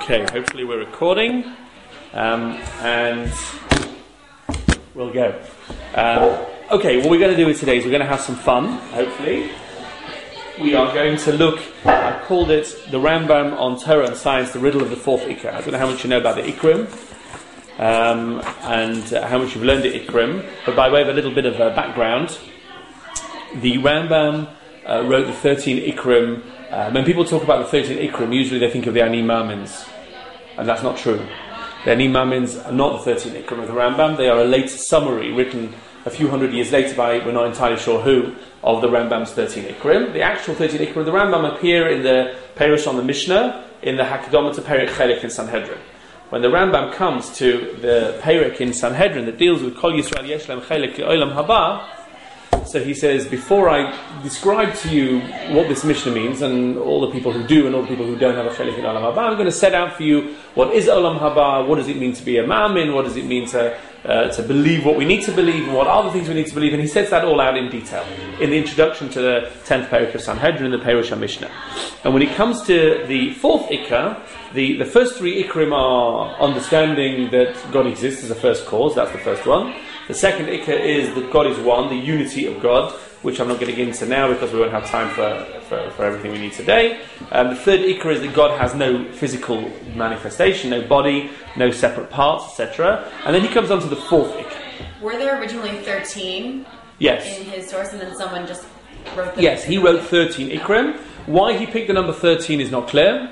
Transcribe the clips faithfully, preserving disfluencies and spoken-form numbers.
Okay, hopefully we're recording, um, and we'll go. Um, okay, what we're going to do today is we're going to have some fun, hopefully. We are going to look, I called it the Rambam on Torah and Science, the riddle of the fourth Ikra. I don't know how much you know about the Ikrim, um, and uh, how much you've learned the Ikrim, but by way of a little bit of uh, background, the Rambam uh, wrote the thirteen Ikrim. Uh, when people talk about the thirteen Ikrim, usually they think of the Ani Mamins, and that's not true. The Ani Mamins are not the thirteen Ikrim of the Rambam. They are a late summary written a few hundred years later by, we're not entirely sure who, of the Rambam's thirteen Ikrim. The actual thirteen Ikrim of the Rambam appear in the Perush on the Mishnah, in the Hakadama to Perek Chelik in Sanhedrin. When the Rambam comes to the Perek in Sanhedrin that deals with Kol Yisrael Yesh Lehem Chelik Li'olam Haba, so he says, before I describe to you what this Mishnah means, and all the people who do and all the people who don't have a Chelik in Olam Haba, I'm going to set out for you what is Olam Haba, what does it mean to be a Ma'amin, what does it mean to uh, to believe what we need to believe, and what are the things we need to believe, and he sets that all out in detail in the introduction to the tenth Perek of Sanhedrin, the Perush HaMishnah. And when it comes to the fourth Ikra, the, the first three Ikrim are understanding that God exists as a first cause, that's the first one. The second Ikra is that God is one, the unity of God, which I'm not going to get into now because we won't have time for, for, for everything we need today. Um, the third Ikra is that God has no physical manifestation, no body, no separate parts, et cetera. And then he comes on to the fourth Ikra. Were there originally thirteen yes. in his source, and then someone just wrote them? Yes, he wrote thirteen Ikrim. Why he picked the number thirteen is not clear.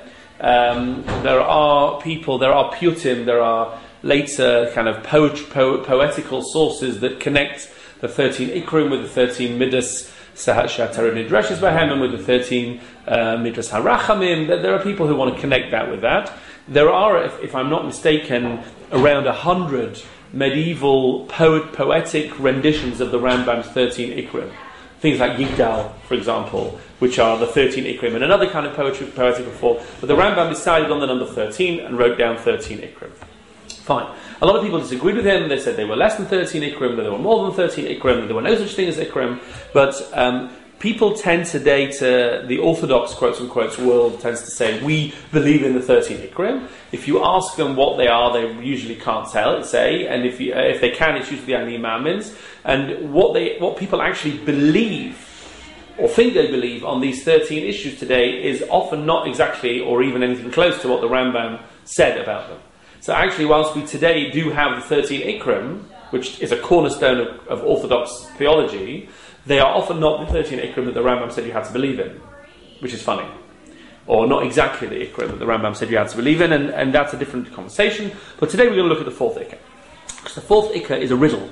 Um, there are people, there are Piyutim, there are later kind of poet, po- poetical sources that connect the thirteen Ikrim with the thirteen Midas Shatara Nidreshes Bahem and with the thirteen uh, Midas Harachamim. There are people who want to connect that with that. There are, if, if I'm not mistaken, around a hundred medieval poet, poetic renditions of the Rambam's thirteen Ikrim. Things like Yigdal, for example, which are the thirteen Ikrim, and another kind of poetry, poetical form. But the Rambam decided on the number thirteen and wrote down thirteen Ikrim. Fine. A lot of people disagreed with him. They said they were less than thirteen Ikrim, that there were more than thirteen Ikrim, that there were no such thing as Ikrim. But um, people tend today to, the Orthodox quotes unquote world tends to say, we believe in the thirteen Ikrim. If you ask them what they are, they usually can't tell, say, and if you, uh, if they can, it's usually Ani Mamins. And what they, what people actually believe, or think they believe on these thirteen issues today is often not exactly, or even anything close to what the Rambam said about them. So actually, whilst we today do have the thirteen Ikrim, which is a cornerstone of, of Orthodox theology, they are often not the thirteen Ikrim that the Rambam said you had to believe in, which is funny. Or not exactly the Ikrim that the Rambam said you had to believe in, and, and that's a different conversation. But today we're going to look at the fourth Ikra. Because the fourth Ikra is a riddle.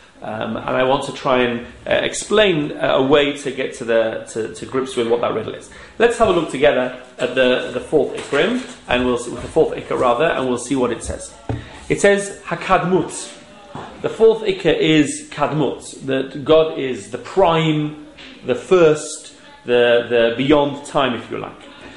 Um, and I want to try and uh, explain uh, a way to get to the to, to grips with what that riddle is. Let's have a look together at the, the fourth Ikrim, and we'll see, with the fourth Ikra rather, and we'll see what it says. It says Hakadmut. The fourth Ikra is Kadmut, that God is the prime, the first, the the beyond time, if you like.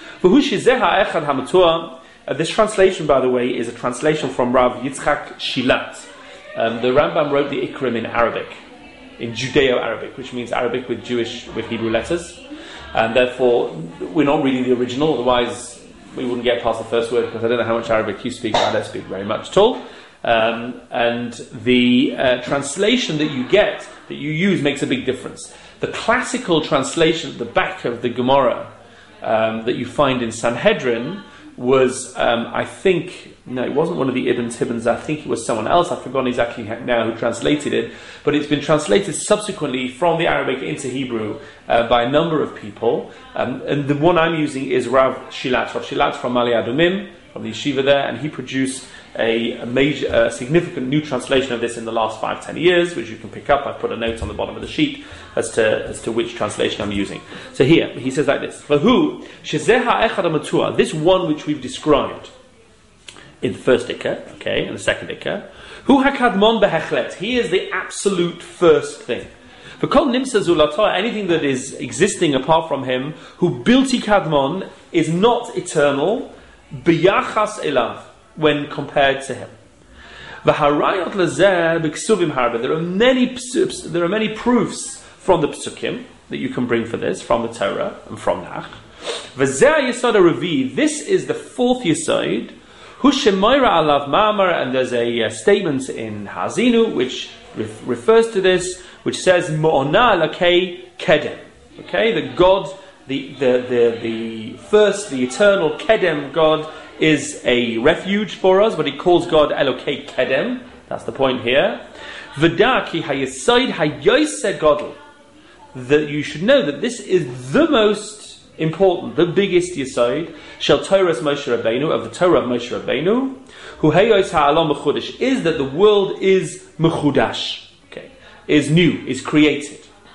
Uh, this translation, by the way, is a translation from Rav Yitzchak Shilat. Um, the Rambam wrote the Ikrim in Arabic, in Judeo-Arabic, which means Arabic with Jewish, with Hebrew letters, and therefore we're not reading the original, otherwise we wouldn't get past the first word, because I don't know how much Arabic you speak, but I don't speak very much at all. Um, and the uh, translation that you get, that you use, makes a big difference. The classical translation at the back of the Gemara um, that you find in Sanhedrin was, um, I think, no, it wasn't one of the Ibn Tibbons, I think it was someone else, I've forgotten exactly now who translated it, but it's been translated subsequently from the Arabic into Hebrew uh, by a number of people, um, and the one I'm using is Rav Shilat. Rav Shilat from Mali Adumim, from the yeshiva there, and he produced a, a major, a significant new translation of this in the last five, ten years, which you can pick up. I've put a note on the bottom of the sheet as to as to which translation I'm using. So here, he says like this: Vahu shezeha echad hamatua, this one which we've described in the first Ikra, okay, and the second Ikra, hu hakadmon behechlet, he is the absolute first thing. For kol nimsa zulata, anything that is existing apart from him, who bilti kadmon, is not eternal, biyachas elav, when compared to him. V'harayot lezeh b'ksuvim harbe, there are many there are many proofs from the psukim that you can bring for this, from the Torah and from Nach. V'zeh yisod haravi, this is the fourth yisod, Hushemoira alav ma'amar, and there's a uh, statement in Hazinu which ref- refers to this, which says Mo'ona lakei kedem. Okay, the God, the, the the the first, the eternal kedem God is a refuge for us, but he calls God Elokei kedem. That's the point here. V'daki hayesaid hayoseh godel. That you should know that this is the most important, the biggest yesod, shel Torah Moshe Rabbeinu, of the Torah of Moshe Rabbeinu, hu heyos ha'alam mechudash, is that the world is mechudash, okay, is new, is created.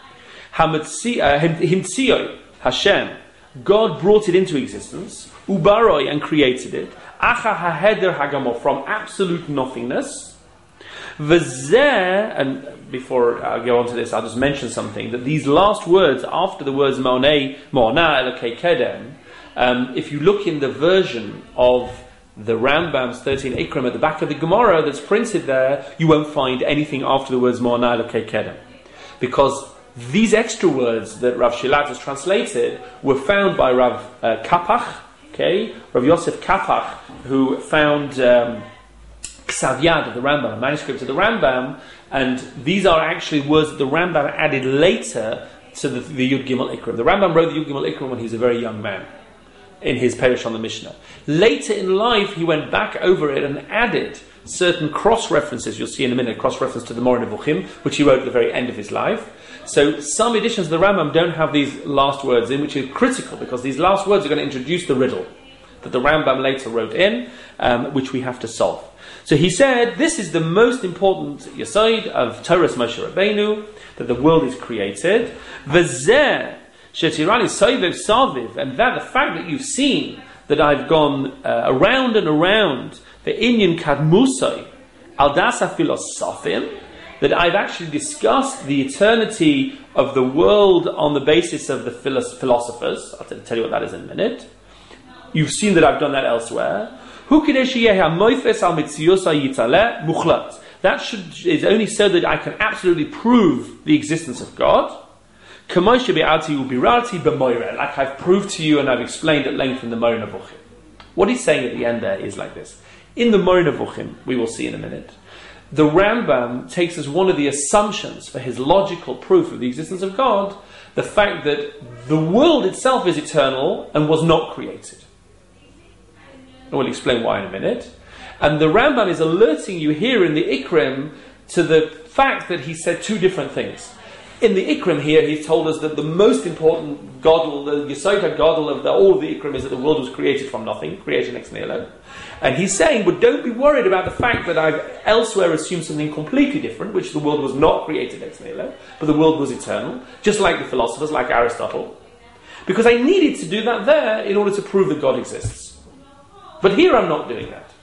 Himtzioi, Hashem, God brought it into existence, ubaroi, and created it, acha haheder hagamor, from absolute nothingness. V'zeh, and before I go on to this, I'll just mention something, that these last words, after the words Mo'nei, Mo'na, Elokei Kedem, um, if you look in the version of the Rambam's thirteen Ikrim at the back of the Gemara that's printed there, you won't find anything after the words Mo'na, Elokei Kedem. Because these extra words that Rav Shilat has translated were found by Rav uh, Kapach, okay, Rav Yosef Kapach, who found Um, Ksav Yad of the Rambam, a manuscript of the Rambam, and these are actually words that the Rambam added later to the, the Yud Gimel Ikrim. The Rambam wrote the Yud Gimel Ikrim when he was a very young man, in his Perush on the Mishnah. Later in life, he went back over it and added certain cross-references, you'll see in a minute, cross-reference to the Moreh Nevuchim, which he wrote at the very end of his life. So some editions of the Rambam don't have these last words in, which is critical, because these last words are going to introduce the riddle that the Rambam later wrote in, um, which we have to solve. So he said, this is the most important yesod of Torah Moshe Rabbeinu, that the world is created. V'zeh shetirani soivev salviv, and that the fact that you've seen that I've gone uh, around and around the inyan kadmusai al dasa philosophim, that I've actually discussed the eternity of the world on the basis of the philosophers. I'll tell you what that is in a minute. You've seen that I've done that elsewhere. That should, is only so that I can absolutely prove the existence of God. Like I've proved to you and I've explained at length in the Moreh Nevuchim. What he's saying at the end there is like this. In the Moreh Nevuchim, we will see in a minute, the Rambam takes as one of the assumptions for his logical proof of the existence of God, the fact that the world itself is eternal and was not created. I will explain why in a minute. And the Rambam is alerting you here in the Ikrim to the fact that he said two different things. In the Ikrim here, he's told us that the most important Godel, the Yesod HaGodel of the, all of the Ikrim, is that the world was created from nothing, creation ex nihilo. And he's saying, but don't be worried about the fact that I've elsewhere assumed something completely different, which the world was not created ex nihilo, but the world was eternal, just like the philosophers, like Aristotle. Because I needed to do that there in order to prove that God exists. But here I'm not doing that.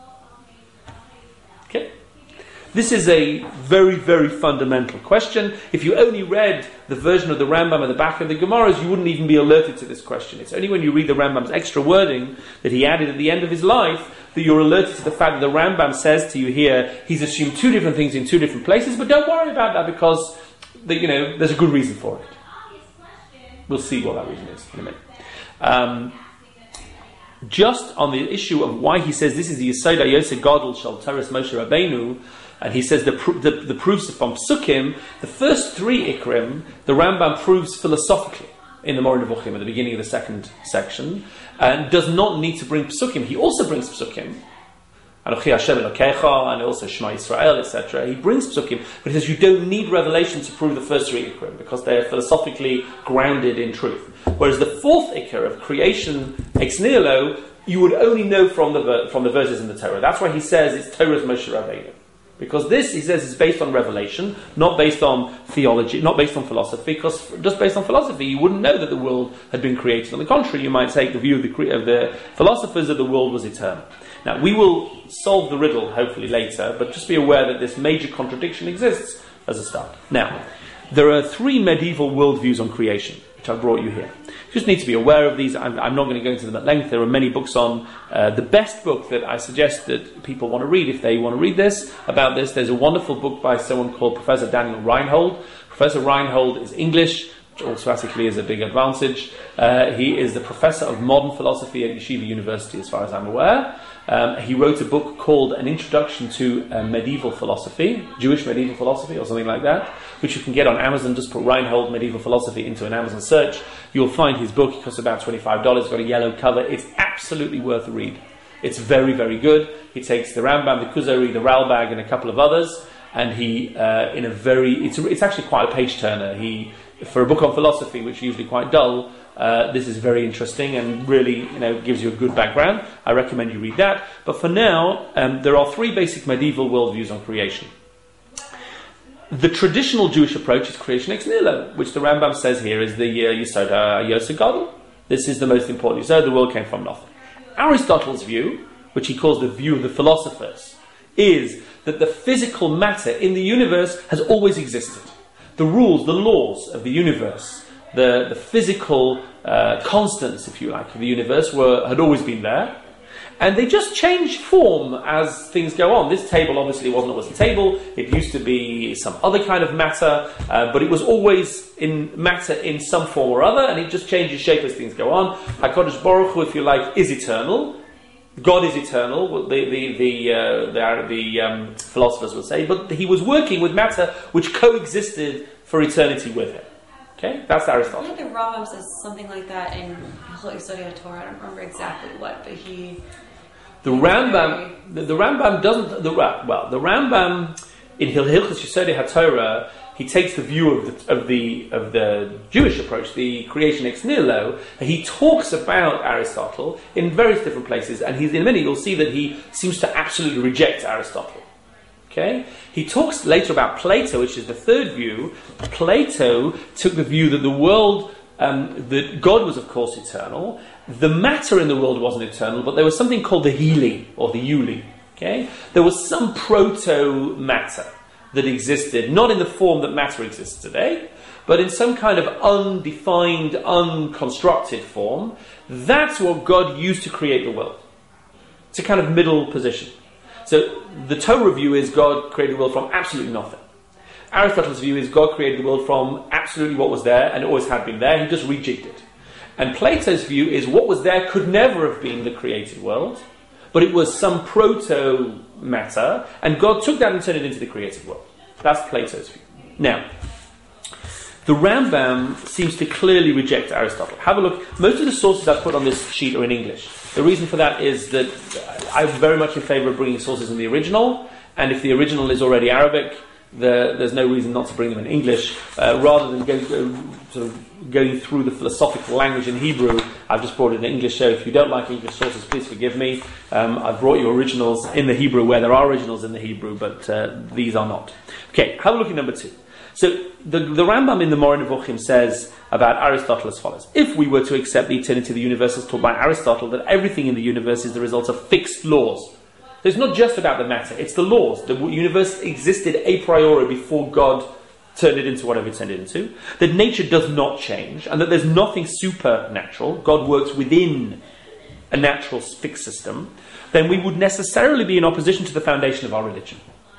Okay? This is a very, very fundamental question. If you only read the version of the Rambam at the back of the Gemaras, you wouldn't even be alerted to this question. It's only when you read the Rambam's extra wording that he added at the end of his life that you're alerted to the fact that the Rambam says to you here, he's assumed two different things in two different places, but don't worry about that because the, you know, there's a good reason for it. We'll see what that reason is in a minute. Um, Just on the issue of why he says this is the Yesod HaYoseh Gadol Shel Torah Moshe Rabbeinu, and he says the, the, the proofs are from Psukim, the first three Ikrim, the Rambam proves philosophically in the Moreh Nevuchim at the beginning of the second section, and does not need to bring Psukim. He also brings Psukim, Anochi Hashem Elokecha, and also Shema Yisrael, et cetera. He brings Psukim, but he says you don't need revelation to prove the first three Ikrim, because they are philosophically grounded in truth. Whereas the fourth Ikr of creation ex nihilo, you would only know from the ver- from the verses in the Torah. That's why he says it's Torah's Moshe Rabbeinu. Because this, he says, is based on revelation, not based on theology, not based on philosophy, because just based on philosophy, you wouldn't know that the world had been created. On the contrary, you might take the view of the, cre- of the philosophers that the world was eternal. Now, we will solve the riddle, hopefully, later, but just be aware that this major contradiction exists as a start. Now, there are three medieval worldviews on creation, which I brought you here. You just need to be aware of these. I'm, I'm not going to go into them at length. There are many books on. Uh, the best book that I suggest that people want to read, if they want to read this, about this, there's a wonderful book by someone called Professor Daniel Reinhold. Professor Reinhold is English, which automatically is a big advantage. Uh, he is the professor of modern philosophy at Yeshiva University, as far as I'm aware. Um, he wrote a book called An Introduction to uh, Medieval Philosophy, Jewish Medieval Philosophy, or something like that, which you can get on Amazon. Just put Reinhold Medieval Philosophy into an Amazon search. You'll find his book. It costs about twenty-five dollars. It's got a yellow cover. It's absolutely worth a read. It's very, very good. He takes the Rambam, the Kuzari, the Ralbag, and a couple of others, and he, uh, in a very, it's, it's actually quite a page-turner. He, for a book on philosophy, which is usually quite dull, uh, this is very interesting and really, you know, gives you a good background. I recommend you read that. But for now, um, there are three basic medieval worldviews on creation. The traditional Jewish approach is creation ex nihilo, which the Rambam says here is the uh, Yesod HaYoseh Gadol. This is the most important Yesod. The world came from nothing. Aristotle's view, which he calls the view of the philosophers, is that the physical matter in the universe has always existed. The rules, the laws of the universe, the, the physical uh, constants, if you like, of the universe were had always been there. And they just change form as things go on. This table obviously wasn't always a table. It used to be some other kind of matter, uh, but it was always in matter in some form or other, and it just changes shape as things go on. HaKadosh Baruch Hu, if you like, is eternal. God is eternal, the the the, uh, the, the um, philosophers would say, but he was working with matter which coexisted for eternity with him. Okay, that's Aristotle. I think the Rambam says something like that in Hilchot Yesodei HaTorah. I don't remember exactly what, but he. The Rambam, the, the Rambam doesn't. The well, the Rambam in Hilchot Yesodei HaTorah, he takes the view of the of the of the Jewish approach, the creation ex nihilo. And he talks about Aristotle in various different places, and he's in many. You'll see that he seems to absolutely reject Aristotle. Okay, he talks later about Plato, which is the third view. Plato took the view that the world, um, that God was of course eternal. The matter in the world wasn't eternal, but there was something called the Heli or the Yuli. Okay, there was some proto matter that existed, not in the form that matter exists today, but in some kind of undefined, unconstructed form. That's what God used to create the world. It's a kind of middle position. So the Torah view is God created the world from absolutely nothing. Aristotle's view is God created the world from absolutely what was there and always had been there. He just rejigged it. And Plato's view is what was there could never have been the created world, but it was some proto matter, and God took that and turned it into the created world. That's Plato's view. Now, the Rambam seems to clearly reject Aristotle. Have a look. Most of the sources I've put on this sheet are in English. The reason for that is that I'm very much in favour of bringing sources in the original, and if the original is already Arabic, the, there's no reason not to bring them in English. Uh, rather than go, go, sort of going through the philosophical language in Hebrew, I've just brought it in English. So if you don't like English sources, please forgive me. Um, I've brought you originals in the Hebrew where there are originals in the Hebrew, but uh, these are not. Okay, have a look at number two. So the, the Rambam in the Moreh Nevuchim says about Aristotle as follows: if we were to accept the eternity of the universe as taught by Aristotle, that everything in the universe is the result of fixed laws. So it's not just about the matter, it's the laws. The universe existed a priori before God turned it into whatever it turned it into. That nature does not change, and that there's nothing supernatural. God works within a natural fixed system. Then we would necessarily be in opposition to the foundation of our religion.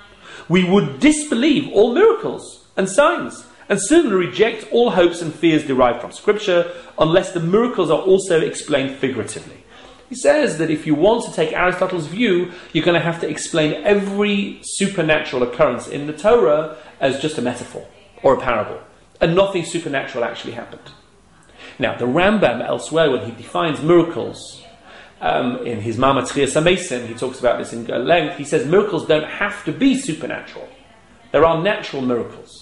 We would disbelieve all miracles and signs, and certainly reject all hopes and fears derived from Scripture, unless the miracles are also explained figuratively. He says that if you want to take Aristotle's view, you're going to have to explain every supernatural occurrence in the Torah as just a metaphor or a parable, and nothing supernatural actually happened. Now, the Rambam elsewhere, when he defines miracles, um, in his Ma'amad Tchias HaMesim, he talks about this in length. He says miracles don't have to be supernatural. There are natural miracles.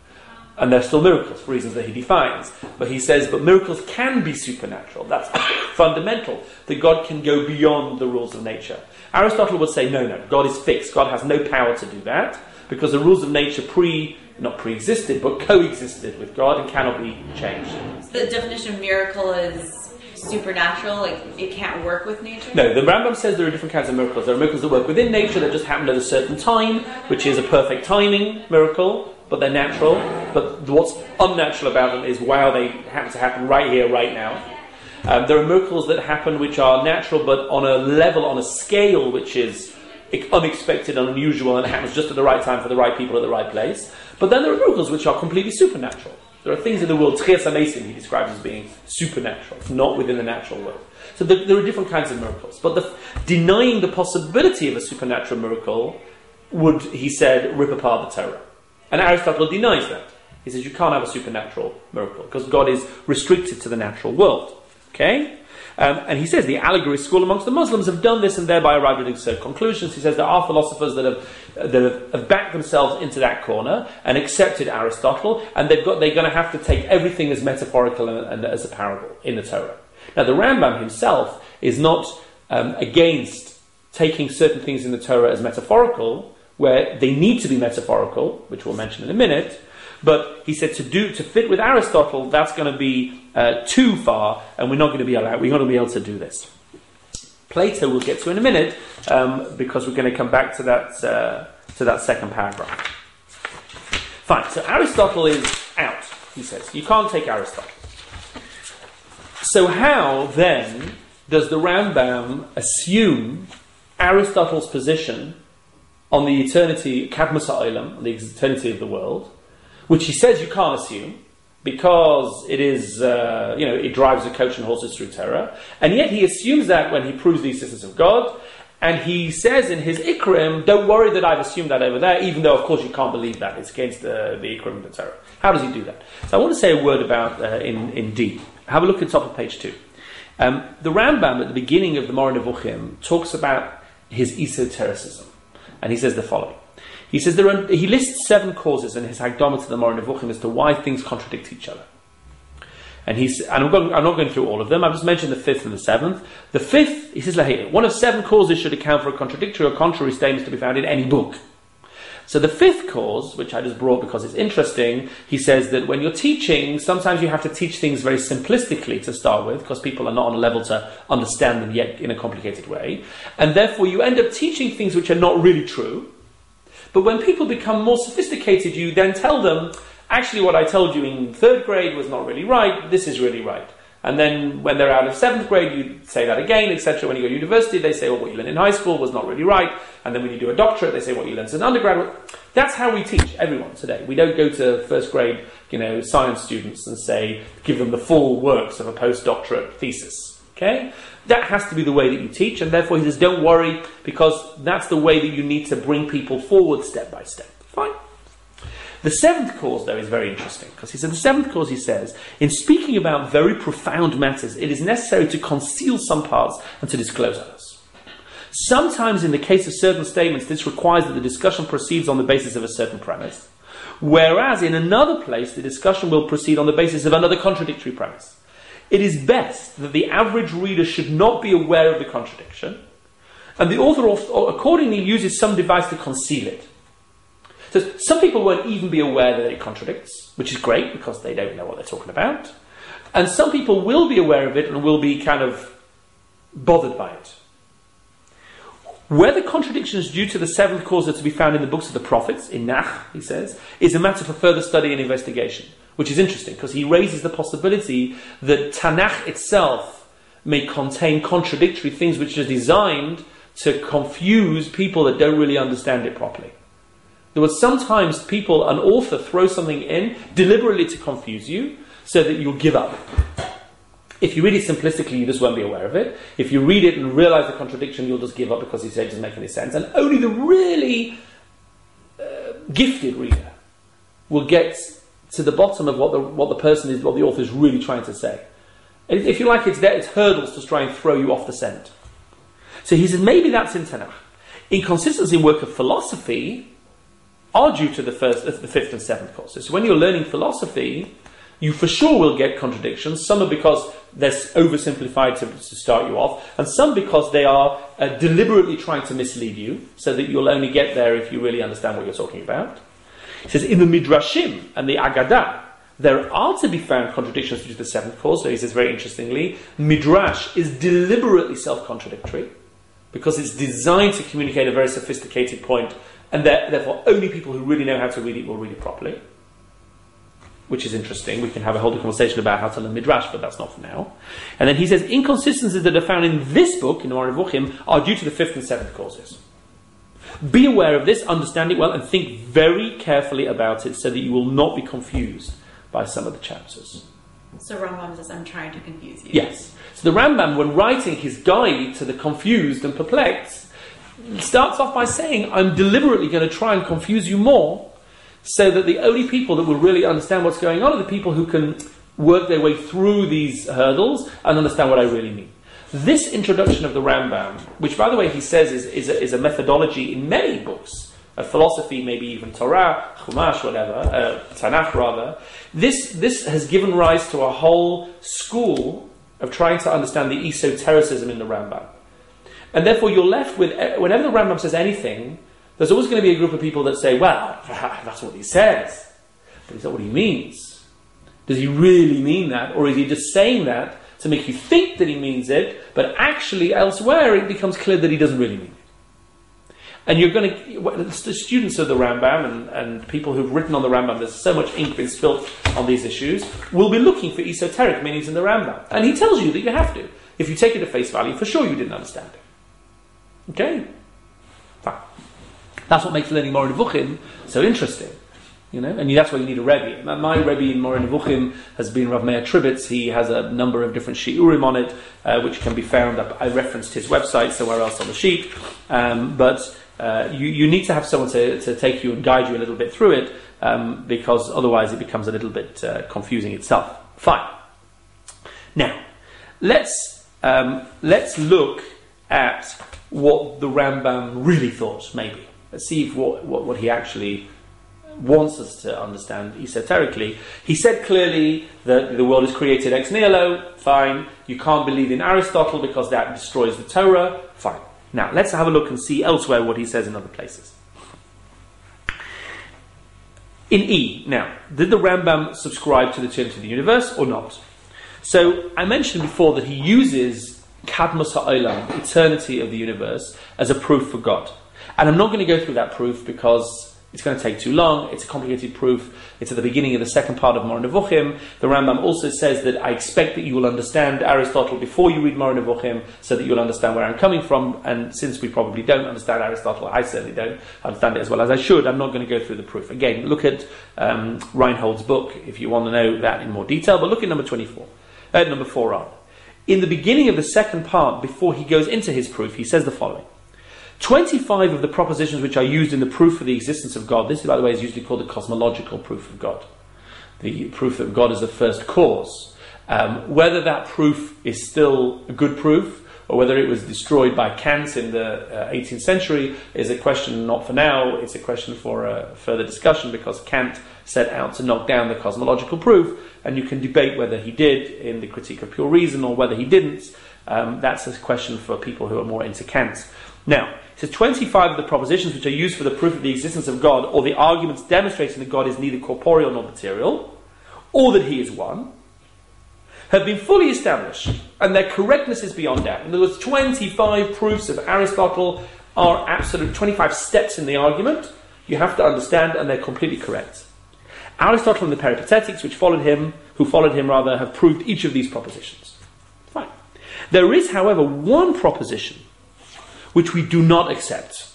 And they're still miracles for reasons that he defines. But he says, but miracles can be supernatural. That's fundamental, that God can go beyond the rules of nature. Aristotle would say, no, no, God is fixed. God has no power to do that, because the rules of nature pre, not pre-existed, but coexisted with God and cannot be changed. So the definition of miracle is supernatural, like it can't work with nature? No, the Rambam says there are different kinds of miracles. There are miracles that work within nature that just happen at a certain time, which is a perfect timing miracle, but they're natural. But what's unnatural about them is, wow, they happen to happen right here, right now. Um, there are miracles that happen which are natural, but on a level, on a scale which is unexpected and unusual, and it happens just at the right time for the right people at the right place. But then there are miracles which are completely supernatural. There are things in the world, Tchias HaMeisim, he describes as being supernatural, not within the natural world. So there, there are different kinds of miracles. But the, denying the possibility of a supernatural miracle would, he said, rip apart the Torah. And Aristotle denies that. He says you can't have a supernatural miracle because God is restricted to the natural world. Okay? Um, and he says the allegory school amongst the Muslims have done this and thereby arrived at absurd conclusions. He says there are philosophers that have uh, that have, have backed themselves into that corner and accepted Aristotle, and they've got they're going to have to take everything as metaphorical and, and as a parable in the Torah. Now the Rambam himself is not um, against taking certain things in the Torah as metaphorical, where they need to be metaphorical, which we'll mention in a minute. But he said to do to fit with Aristotle, that's going to be uh, too far, and we're not going to be allowed. We're not going to be able to do this. Plato we'll get to in a minute, um, because we're going to come back to that uh, to that second paragraph. Fine. So Aristotle is out. He says you can't take Aristotle. So how then does the Rambam assume Aristotle's position on the eternity, Kadmus HaOlam, on the eternity of the world, which he says you can't assume because it is, uh, you know, it drives a coach and horses through Torah, and yet he assumes that when he proves the existence of God, and he says in his Ikrim, don't worry that I've assumed that over there, even though of course you can't believe that, it's against the, the Ikrim of the Torah. How does he do that? So I want to say a word about uh, in, in D. Have a look at the top of page two. Um, the Rambam at the beginning of the Moreh Nevuchim talks about his esotericism, and he says the following. He says there are, he lists seven causes in his Hagdama to the Moreh Nevuchim as to why things contradict each other. And he's and I'm, going, I'm not going through all of them. I've just mentioned the fifth and the seventh. The fifth, he says, one of seven causes should account for a contradictory or contrary statements to be found in any book. So the fifth cause, which I just brought because it's interesting, he says that when you're teaching, sometimes you have to teach things very simplistically to start with, because people are not on a level to understand them yet in a complicated way. And therefore you end up teaching things which are not really true. But when people become more sophisticated, you then tell them, actually what I told you in third grade was not really right, this is really right. And then when they're out of seventh grade, you say that again, et cetera. When you go to university, they say, well, what you learned in high school was not really right. And then when you do a doctorate, they say, what you learned as an undergraduate. That's how we teach everyone today. We don't go to first grade, you know, science students and say, give them the full works of a postdoctorate thesis. Okay? That has to be the way that you teach. And therefore, he says, don't worry, because that's the way that you need to bring people forward step by step. Fine. The seventh cause, though, is very interesting, because he said the seventh cause, he says, in speaking about very profound matters, it is necessary to conceal some parts and to disclose others. Sometimes, in the case of certain statements, this requires that the discussion proceeds on the basis of a certain premise, whereas in another place, the discussion will proceed on the basis of another contradictory premise. It is best that the average reader should not be aware of the contradiction, and the author accordingly uses some device to conceal it. So some people won't even be aware that it contradicts, which is great because they don't know what they're talking about. And some people will be aware of it and will be kind of bothered by it. Whether contradictions due to the seventh cause are to be found in the books of the prophets, in Nach, he says, is a matter for further study and investigation, which is interesting because he raises the possibility that Tanakh itself may contain contradictory things which are designed to confuse people that don't really understand it properly. There was sometimes people, an author throws something in deliberately to confuse you so that you'll give up. If you read it simplistically, you just won't be aware of it. If you read it and realize the contradiction, you'll just give up because you say it doesn't make any sense. And only the really uh, gifted reader will get to the bottom of what the what the person is, what the author is really trying to say. And if you like, it's there, it's hurdles to try and throw you off the scent. So he says maybe that's in Tanakh. Inconsistency in work of philosophy are due to the first, the fifth and seventh causes. So when you're learning philosophy, you for sure will get contradictions. Some are because they're oversimplified to, to start you off, and some because they are uh, deliberately trying to mislead you, so that you'll only get there if you really understand what you're talking about. He says, in the Midrashim and the Agadah, there are to be found contradictions due to the seventh cause. So he says very interestingly, Midrash is deliberately self-contradictory, because it's designed to communicate a very sophisticated point, and therefore only people who really know how to read it will read it properly. Which is interesting. We can have a whole conversation about how to learn Midrash, but that's not for now. And then he says, inconsistencies that are found in this book, in the Moreh Nevuchim, are due to the fifth and seventh causes. Be aware of this, understand it well, and think very carefully about it so that you will not be confused by some of the chapters. So Rambam says, I'm trying to confuse you. Yes. So the Rambam, when writing his guide to the confused and perplexed, starts off by saying, I'm deliberately going to try and confuse you more, so that the only people that will really understand what's going on are the people who can work their way through these hurdles and understand what I really mean. This introduction of the Rambam, which, by the way, he says is, is, a, is a methodology in many books, a philosophy, maybe even Torah, Chumash, whatever, uh, Tanakh rather, this, this has given rise to a whole school of trying to understand the esotericism in the Rambam. And therefore you're left with, whenever the Rambam says anything, there's always going to be a group of people that say, well, that's what he says, but is that what he means? Does he really mean that? Or is he just saying that to make you think that he means it, but actually elsewhere it becomes clear that he doesn't really mean it? And you're going to, the students of the Rambam and, and people who've written on the Rambam, there's so much ink been spilt on these issues, will be looking for esoteric meanings in the Rambam. And he tells you that you have to. If you take it at face value, for sure you didn't understand it. Okay? Fine. That's what makes learning Moreh Nevuchim so interesting. You know, and that's why you need a Rebbe. My Rebbe in Moreh Nevuchim has been Rav Meir Tribitz. He has a number of different shiurim on it, uh, which can be found up. I referenced his website somewhere else on the sheet. Um, but uh, you, you need to have someone to, to take you and guide you a little bit through it, um, because otherwise it becomes a little bit uh, confusing itself. Fine. Now, let's um, let's look at what the Rambam really thought, maybe. Let's see if what, what, what he actually wants us to understand esoterically. He said clearly that the world is created ex nihilo. Fine. You can't believe in Aristotle because that destroys the Torah. Fine. Now, let's have a look and see elsewhere what he says in other places. In E, now, did the Rambam subscribe to the eternity of the universe or not? So, I mentioned before that he uses Kadmos HaOlam, eternity of the universe, as a proof for God. And I'm not going to go through that proof because it's going to take too long. It's a complicated proof. It's at the beginning of the second part of Moreh Nevuchim. The Rambam also says that I expect that you will understand Aristotle before you read Moreh Nevuchim, so that you'll understand where I'm coming from. And since we probably don't understand Aristotle, I certainly don't understand it as well as I should, I'm not going to go through the proof. Again, look at um, Reinhold's book if you want to know that in more detail. But look at number twenty-four, uh, number four on. In the beginning of the second part, before he goes into his proof, he says the following. twenty-five of the propositions which are used in the proof for the existence of God, this, by the way, is usually called the cosmological proof of God. The proof that God is the first cause. Um, whether that proof is still a good proof, or whether it was destroyed by Kant in the uh, eighteenth century, is a question not for now. It's a question for a further discussion, because Kant set out to knock down the cosmological proof, and you can debate whether he did in the Critique of Pure Reason or whether he didn't. Um, that's a question for people who are more into Kant. Now, it says twenty-five of the propositions which are used for the proof of the existence of God, or the arguments demonstrating that God is neither corporeal nor material, or that he is one, have been fully established, and their correctness is beyond doubt. In other words, twenty-five proofs of Aristotle are absolute, twenty-five steps in the argument you have to understand, and they're completely correct. Aristotle and the Peripatetics, which followed him, who followed him rather, have proved each of these propositions. Fine. There is, however, one proposition which we do not accept,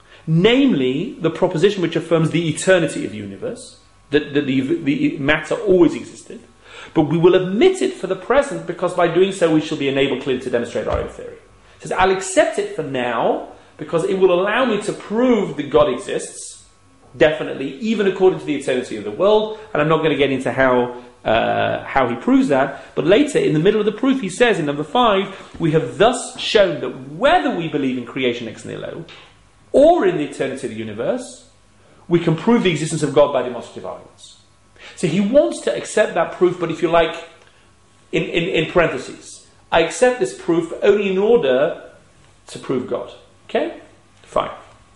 namely the proposition which affirms the eternity of the universe, that, that the, the matter always existed, but we will admit it for the present, because by doing so we shall be enabled clearly to demonstrate our own theory. It says, I'll accept it for now, because it will allow me to prove that God exists, definitely, even according to the eternity of the world, and I'm not going to get into how Uh, how he proves that, but later in the middle of the proof he says in number five, we have thus shown that whether we believe in creation ex nihilo or in the eternity of the universe, we can prove the existence of God by demonstrative arguments. So he wants to accept that proof, but if you like, in, in, in parentheses, I accept this proof only in order to prove God. Okay? Fine.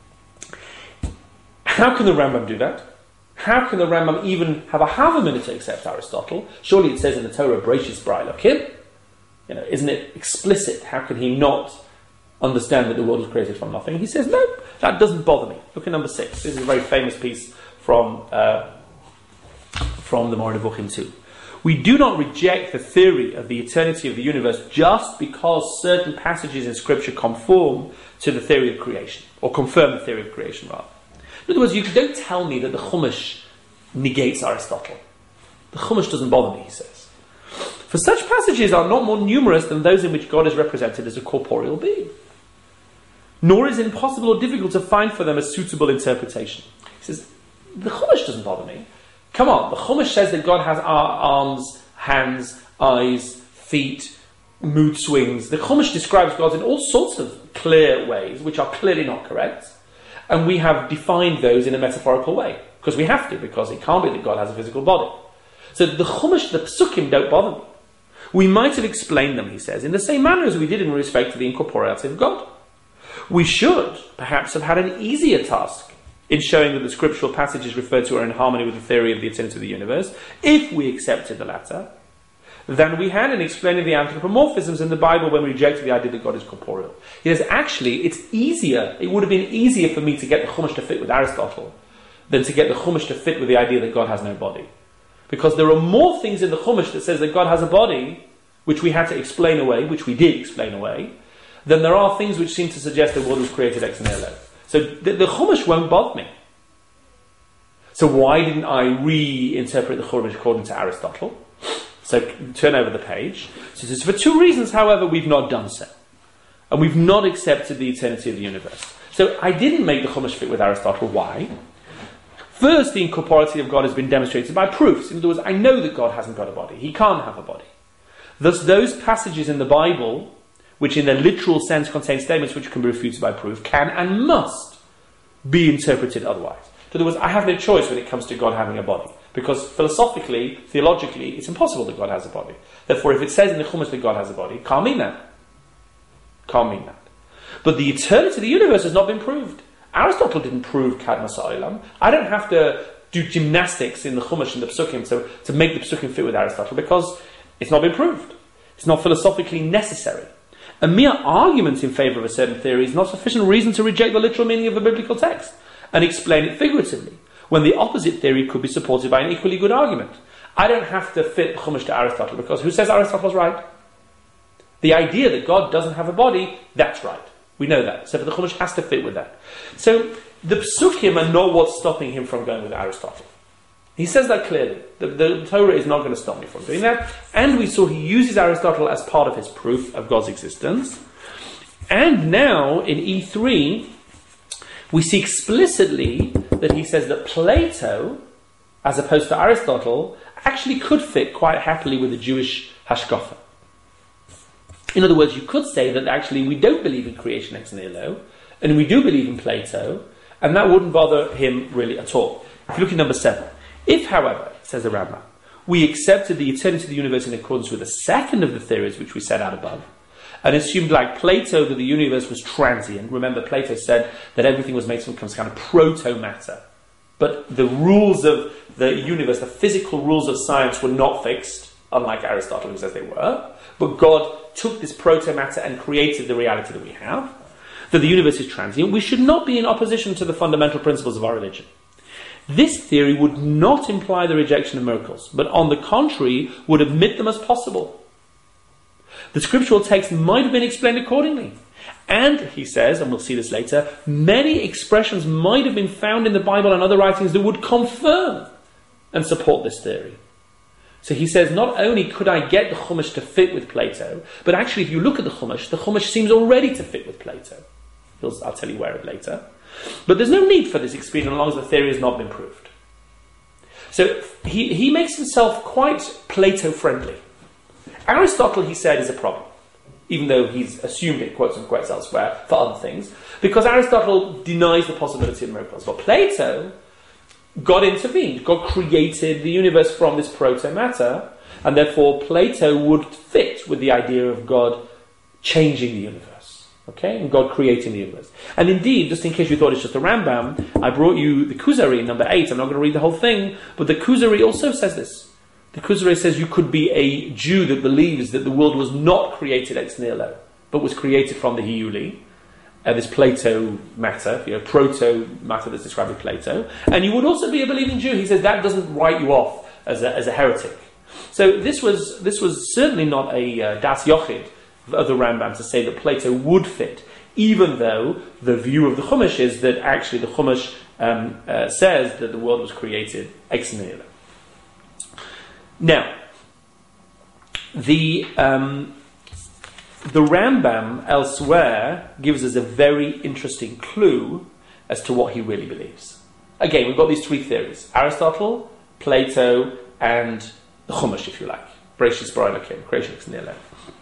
How can the Rambam do that? How can the Rambam even have a half a minute to accept Aristotle? Surely it says in the Torah, Bereshis bara Elokim. You know, isn't it explicit? How can he not understand that the world was created from nothing? He says, no, that doesn't bother me. Look at number six. This is a very famous piece from uh, from the Moreh Nevuchim too. We do not reject the theory of the eternity of the universe just because certain passages in Scripture conform to the theory of creation, or confirm the theory of creation, rather. In other words, you don't tell me that the Chumash negates Aristotle. The Chumash doesn't bother me, he says. For such passages are not more numerous than those in which God is represented as a corporeal being. Nor is it impossible or difficult to find for them a suitable interpretation. He says, the Chumash doesn't bother me. Come on, the Chumash says that God has arms, hands, eyes, feet, mood swings. The Chumash describes God in all sorts of clear ways, which are clearly not correct. And we have defined those in a metaphorical way. Because we have to, because it can't be that God has a physical body. So the Chumash, the Psukim don't bother me. We might have explained them, he says, in the same manner as we did in respect to the incorporeality of God. We should, perhaps, have had an easier task in showing that the scriptural passages referred to are in harmony with the theory of the eternity of the universe, if we accepted the latter, than we had in explaining the anthropomorphisms in the Bible when we rejected the idea that God is corporeal. He says, actually, it's easier, it would have been easier for me to get the Chumash to fit with Aristotle than to get the Chumash to fit with the idea that God has no body. Because there are more things in the Chumash that says that God has a body, which we had to explain away, which we did explain away, than there are things which seem to suggest the world was created ex nihilo. So the, the Chumash won't bother me. So why didn't I reinterpret the Chumash according to Aristotle? So turn over the page. So this is for two reasons, however, we've not done so. And we've not accepted the eternity of the universe. So I didn't make the Chumash fit with Aristotle. Why? First, the incorporeality of God has been demonstrated by proofs. In other words, I know that God hasn't got a body. He can't have a body. Thus, those passages in the Bible, which in their literal sense contain statements which can be refuted by proof, can and must be interpreted otherwise. In other words, I have no choice when it comes to God having a body. Because philosophically, theologically, it's impossible that God has a body. Therefore, if it says in the Chumash that God has a body, it can't mean that. Can't mean that. But the eternity of the universe has not been proved. Aristotle didn't prove Kadmas Ha'olam. I don't have to do gymnastics in the Chumash and the Psukim to, to make the Psukim fit with Aristotle because it's not been proved. It's not philosophically necessary. A mere argument in favour of a certain theory is not sufficient reason to reject the literal meaning of a biblical text and explain it figuratively, when the opposite theory could be supported by an equally good argument. I don't have to fit Chumash to Aristotle, because who says Aristotle's right? The idea that God doesn't have a body, that's right. We know that. So the Chumash has to fit with that. So the Psukim are not what's stopping him from going with Aristotle. He says that clearly. The, the Torah is not going to stop me from doing that. And we saw he uses Aristotle as part of his proof of God's existence. And now, in E three, we see explicitly that he says that Plato, as opposed to Aristotle, actually could fit quite happily with the Jewish Hashkafa. In other words, you could say that actually we don't believe in creation ex nihilo, and we do believe in Plato, and that wouldn't bother him really at all. If you look at number seven. If, however, says the Rambam, we accepted the eternity of the universe in accordance with the second of the theories which we set out above, and assumed, like Plato, that the universe was transient. Remember, Plato said that everything was made from some kind of proto-matter. But the rules of the universe, the physical rules of science, were not fixed, unlike Aristotle, who says they were. But God took this proto-matter and created the reality that we have. That the universe is transient. We should not be in opposition to the fundamental principles of our religion. This theory would not imply the rejection of miracles, but on the contrary, would admit them as possible. The scriptural text might have been explained accordingly. And, he says, and we'll see this later, many expressions might have been found in the Bible and other writings that would confirm and support this theory. So he says, not only could I get the Chumash to fit with Plato, but actually if you look at the Chumash, the Chumash seems already to fit with Plato. I'll tell you where later. But there's no need for this explanation as long as the theory has not been proved. So he, he makes himself quite Plato-friendly. Aristotle, he said, is a problem, even though he's assumed it, quotes and quotes elsewhere, for other things, because Aristotle denies the possibility of miracles. But Plato, God intervened. God created the universe from this proto-matter, and therefore Plato would fit with the idea of God changing the universe. Okay, and God creating the universe. And indeed, just in case you thought it's just a Rambam, I brought you the Kuzari, number eight. I'm not going to read the whole thing, but the Kuzari also says this. The Kuzari says you could be a Jew that believes that the world was not created ex nihilo, but was created from the Hiuli, uh, this Plato matter, you know, proto matter that's described in Plato. And you would also be a believing Jew. He says that doesn't write you off as a, as a heretic. So this was this was certainly not a uh, Das Yochid of the Rambam to say that Plato would fit, even though the view of the Chumash is that actually the Chumash um, uh, says that the world was created ex nihilo. Now, the um, the Rambam elsewhere gives us a very interesting clue as to what he really believes. Again, we've got these three theories: Aristotle, Plato, and the Chumash, if you like. Bereshit bara Elokim, creation ex nihilo.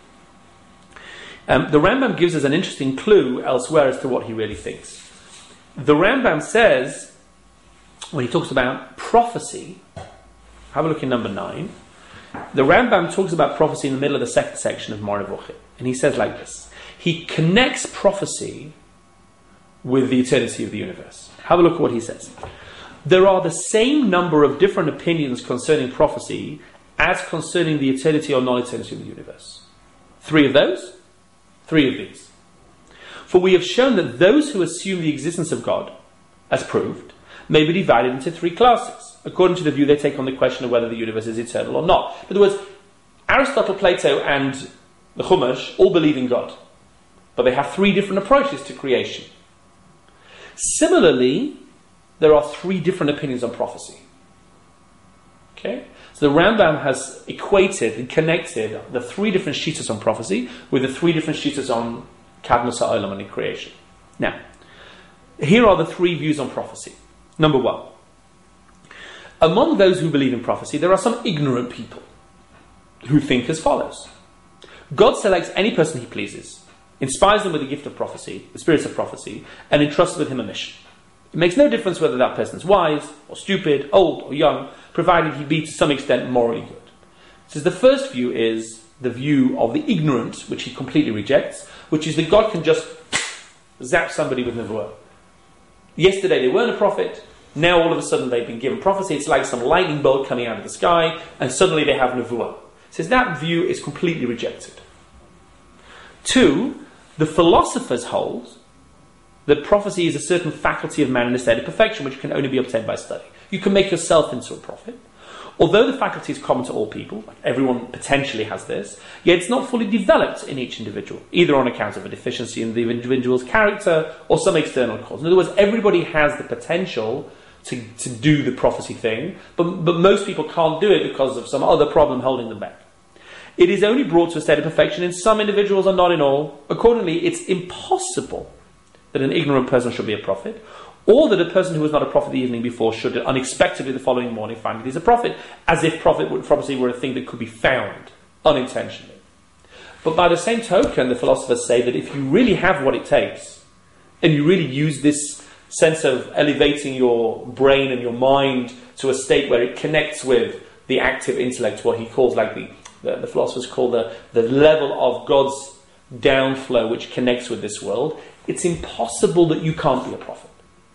Um, the Rambam gives us an interesting clue elsewhere as to what he really thinks. The Rambam says, when he talks about prophecy, have a look in number nine. The Rambam talks about prophecy in the middle of the second section of Moreh Nevuchim, and he says like this: he connects prophecy with the eternity of the universe. Have a look at what he says. There are the same number of different opinions concerning prophecy as concerning the eternity or non-eternity of the universe. Three of those, three of these. For we have shown that those who assume the existence of God, as proved, may be divided into three classes, according to the view they take on the question of whether the universe is eternal or not. In other words, Aristotle, Plato, and the Chumash all believe in God, but they have three different approaches to creation. Similarly, there are three different opinions on prophecy. Okay? So the Rambam has equated and connected the three different shittas on prophecy with the three different shittas on Kadmos HaOlam and in creation. Now, here are the three views on prophecy. Number one, among those who believe in prophecy, there are some ignorant people who think as follows: God selects any person he pleases, inspires them with the gift of prophecy, the spirits of prophecy, and entrusts with him a mission. It makes no difference whether that person is wise or stupid, old or young, provided he be to some extent morally good. So the first view is the view of the ignorant, which he completely rejects, which is that God can just zap somebody with nevuah. Yesterday they weren't a prophet, now all of a sudden they've been given prophecy. It's like some lightning bolt coming out of the sky, and suddenly they have nevuah. Says that view is completely rejected. Two, the philosophers hold that prophecy is a certain faculty of man in a state of perfection which can only be obtained by study. You can make yourself into a prophet. Although the faculty is common to all people, like everyone potentially has this, yet it's not fully developed in each individual, either on account of a deficiency in the individual's character or some external cause. In other words, everybody has the potential to, to do the prophecy thing, but, but most people can't do it because of some other problem holding them back. It is only brought to a state of perfection in some individuals and not in all. Accordingly, it's impossible that an ignorant person should be a prophet, or that a person who was not a prophet the evening before should unexpectedly the following morning find that he's a prophet, as if prophet, prophecy were a thing that could be found unintentionally. But by the same token, the philosophers say that if you really have what it takes, and you really use this sense of elevating your brain and your mind to a state where it connects with the active intellect, what he calls like the, the, the philosophers call the, the level of God's downflow which connects with this world, it's impossible that you can't be a prophet.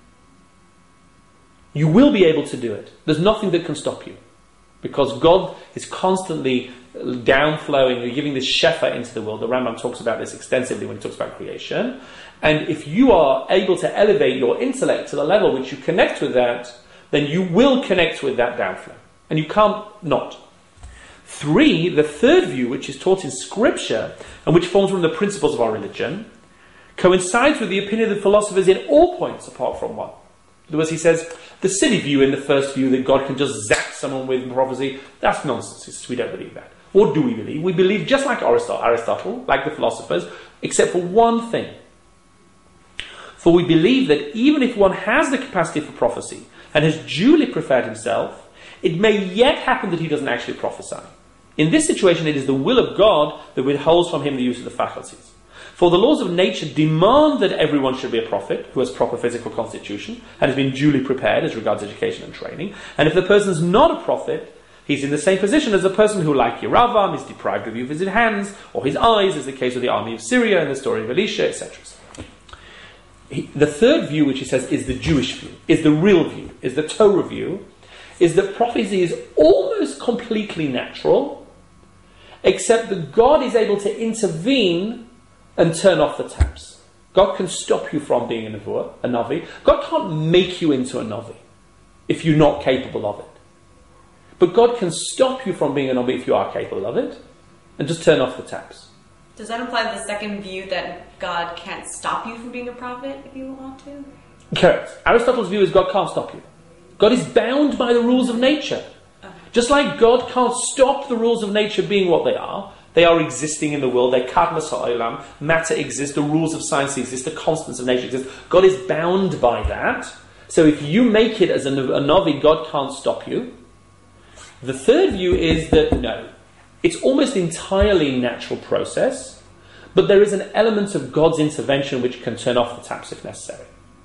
You will be able to do it. There's nothing that can stop you. Because God is constantly downflowing, you're giving this shefa into the world. The Rambam talks about this extensively when he talks about creation. And if you are able to elevate your intellect to the level which you connect with that, then you will connect with that downflow. And you can't not. Three, the third view, which is taught in Scripture, and which forms one of the principles of our religion, coincides with the opinion of the philosophers in all points apart from one. In other words, he says, the silly view in the first view that God can just zap someone with prophecy, that's nonsense. We don't believe that. What do we believe? We believe just like Aristotle, like the philosophers, except for one thing. For we believe that even if one has the capacity for prophecy and has duly prepared himself, it may yet happen that he doesn't actually prophesy. In this situation, it is the will of God that withholds from him the use of the faculties. For the laws of nature demand that everyone should be a prophet who has proper physical constitution and has been duly prepared as regards education and training. And if the person is not a prophet, he's in the same position as a person who, like Yeravam, is deprived of the use of his hands or his eyes, as the case of the army of Syria and the story of Elisha, et cetera. The third view, which he says is the Jewish view, is the real view, is the Torah view, is that prophecy is almost completely natural, except that God is able to intervene and turn off the taps. God can stop you from being a nevuah, a navi. God can't make you into a navi if you're not capable of it. But God can stop you from being a navi if you are capable of it, and just turn off the taps. Does that imply the second view that God can't stop you from being a prophet if you want to? Correct. Aristotle's view is God can't stop you. God is bound by the rules of nature. Okay. Just like God can't stop the rules of nature being what they are, they are existing in the world, they're kadmas ha'olam, matter exists, the rules of science exist, the constants of nature exist. God is bound by that. So if you make it as a, a novi, God can't stop you. The third view is that no, it's almost entirely natural process, but there is an element of God's intervention which can turn off the taps if necessary.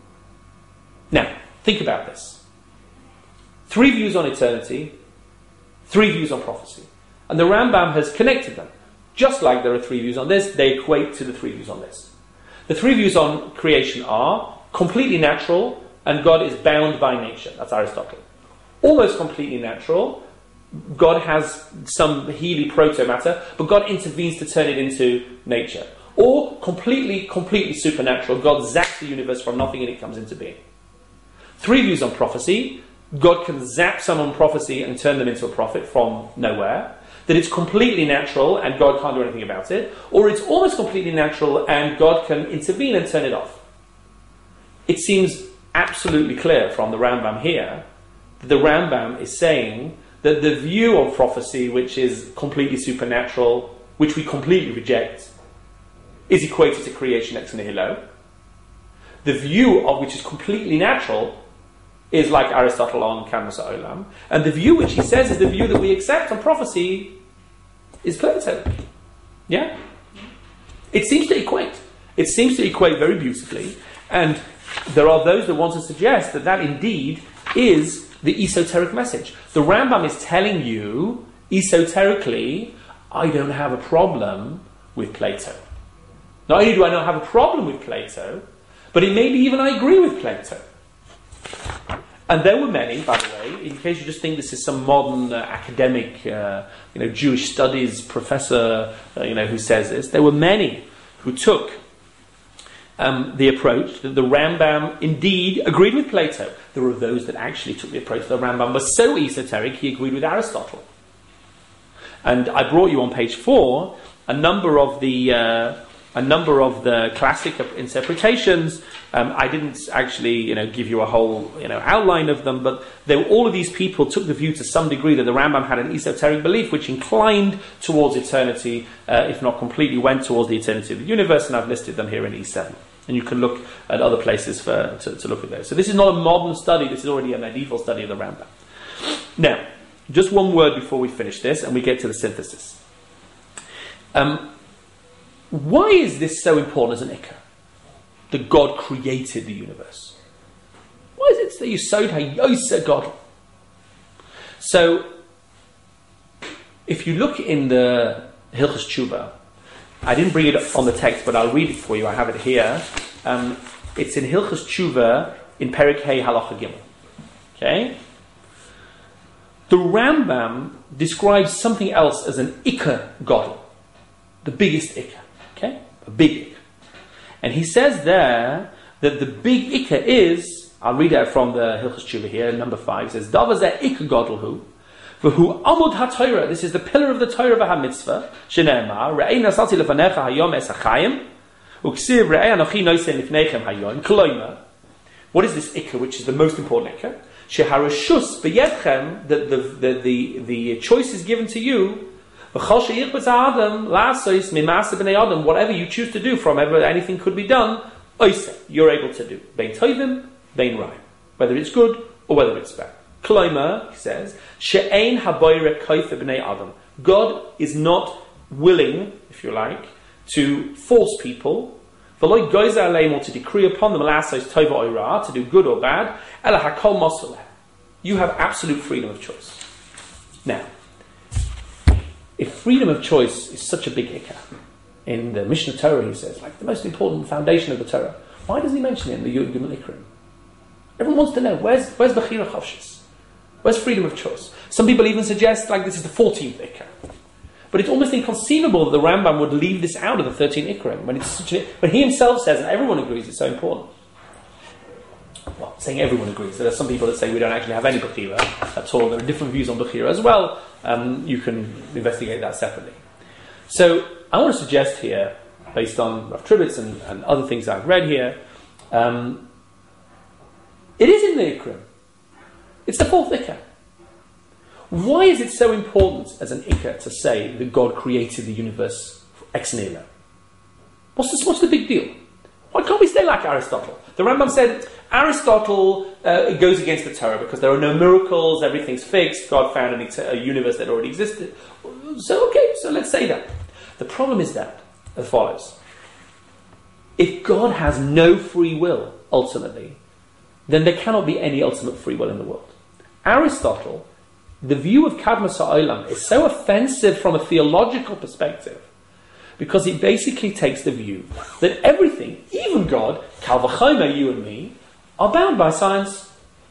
Now, think about this. Three views on eternity, three views on prophecy. And the Rambam has connected them. Just like there are three views on this, they equate to the three views on this. The three views on creation are completely natural, and God is bound by nature. That's Aristotle. Almost completely natural. God has some Healy proto-matter, but God intervenes to turn it into nature. Or completely, completely supernatural. God zaps the universe from nothing and it comes into being. Three views on prophecy. God can zap someone prophecy and turn them into a prophet from nowhere. That it's completely natural and God can't do anything about it. Or it's almost completely natural and God can intervene and turn it off. It seems absolutely clear from the Rambam here that the Rambam is saying that the view of prophecy, which is completely supernatural, which we completely reject, is equated to creation ex nihilo. The view of which is completely natural is like Aristotle on Kadmas Ha'olam. And the view which he says is the view that we accept on prophecy is Plato. Yeah? It seems to equate. It seems to equate very beautifully. And there are those that want to suggest that that indeed is the esoteric message. The Rambam is telling you, esoterically, I don't have a problem with Plato. Not only do I not have a problem with Plato, but it maybe even I agree with Plato. And there were many, by the way, in case you just think this is some modern uh, academic, uh, you know, Jewish studies professor, uh, you know, who says this. There were many who took um, the approach that the Rambam indeed agreed with Plato. There were those that actually took the approach that the Rambam was so esoteric he agreed with Aristotle. And I brought you on page four a number of the uh, a number of the classic interpretations. Um, I didn't actually, you know, give you a whole, you know, outline of them, but they were, all of these people took the view to some degree that the Rambam had an esoteric belief which inclined towards eternity, uh, if not completely went towards the eternity of the universe, and I've listed them here in E seven. And you can look at other places for to, to look at those. So this is not a modern study, this is already a medieval study of the Rambam. Now, just one word before we finish this and we get to the synthesis. Um, why is this so important as an ikka? That God created the universe. Why is it that you sowed hayosa God? So, if you look in the Hilchos Tshuva, I didn't bring it on the text, but I'll read it for you. I have it here. Um, it's in Hilchos Tshuva in Perek Hey Halacha Gimel. Okay? The Rambam describes something else as an ikka God, the biggest ikka. Okay? A big ikka. And he says there that the big ikka is, I'll read out from the Hilchos Tshuva here, number five, says, Davar zeh ikka gadol hu, v'hu amud ha-Torah, this is the pillar of the Torah v'ha-mitzvah, shene'emar, re'ei nasalti lefanecha hayom es ha-chayim, u'ksiv re'ei anochi noisei lifneichem hayom, kloima. What is this ikka, which is the most important ikka? Sheharashus b'yedchem, the, the, the, the, the choice is given to you, whatever you choose to do from ever anything could be done, you're able to do. Bein tovim, bein ra'im. Whether it's good or whether it's bad. Kloima, he says, she'ein haboyre koife b'nei adam. God is not willing, if you like, to force people, v'loi goyze aleim, or to decree upon them, alasos tova oira, to do good or bad, ela hakol mosaleh. You have absolute freedom of choice. Now, if freedom of choice is such a big ikka, in the Mishnah Torah he says, like the most important foundation of the Torah, why does he mention it in the Yud Gimel Ikrim? Everyone wants to know, where's where's Bechira Chavshis? Where's freedom of choice? Some people even suggest like this is the fourteenth ikka. But it's almost inconceivable that the Rambam would leave this out of the thirteenth Ikrim when it's such a, when he himself says, and everyone agrees it's so important. Well, saying everyone agrees. There are some people that say we don't actually have any Bechira at all. There are different views on Bechira as well. Um, you can investigate that separately. So I want to suggest here, based on Rav Trubitz and, and other things I've read here, um, it is in the Ikrim. It's the fourth Ikka. Why is it so important as an ikar to say that God created the universe ex nihilo? What's this, what's the big deal? Why can't we stay like Aristotle? The Rambam said Aristotle uh, it goes against the Torah because there are no miracles, everything's fixed, God found an, a universe that already existed. So okay, so let's say that. The problem is that, as follows. If God has no free will, ultimately, then there cannot be any ultimate free will in the world. Aristotle, the view of Kadmas HaOlam is so offensive from a theological perspective because it basically takes the view that everything, even God, Kal v'chomer, you and me, are bound by science.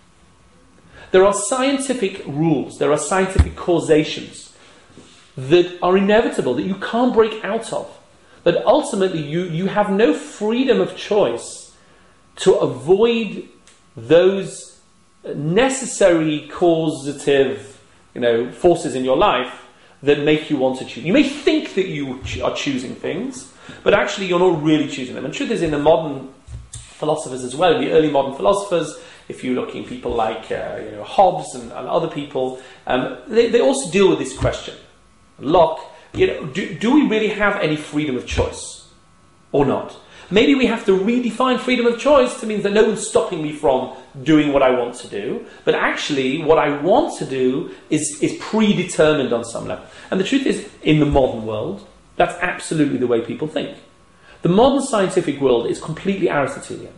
There are scientific rules, there are scientific causations that are inevitable, that you can't break out of. That ultimately you, you have no freedom of choice to avoid those necessary causative, you know, forces in your life that make you want to choose. You may think that you are choosing things, but actually you're not really choosing them. And truth is, in the modern philosophers as well, in the early modern philosophers, if you're looking at people like uh, you know, Hobbes and, and other people, um, they, they also deal with this question. Locke, you know, do, do we really have any freedom of choice or not? Maybe we have to redefine freedom of choice to mean that no one's stopping me from doing what I want to do, but actually what I want to do is, is predetermined on some level. And the truth is, in the modern world, that's absolutely the way people think. The modern scientific world is completely Aristotelian,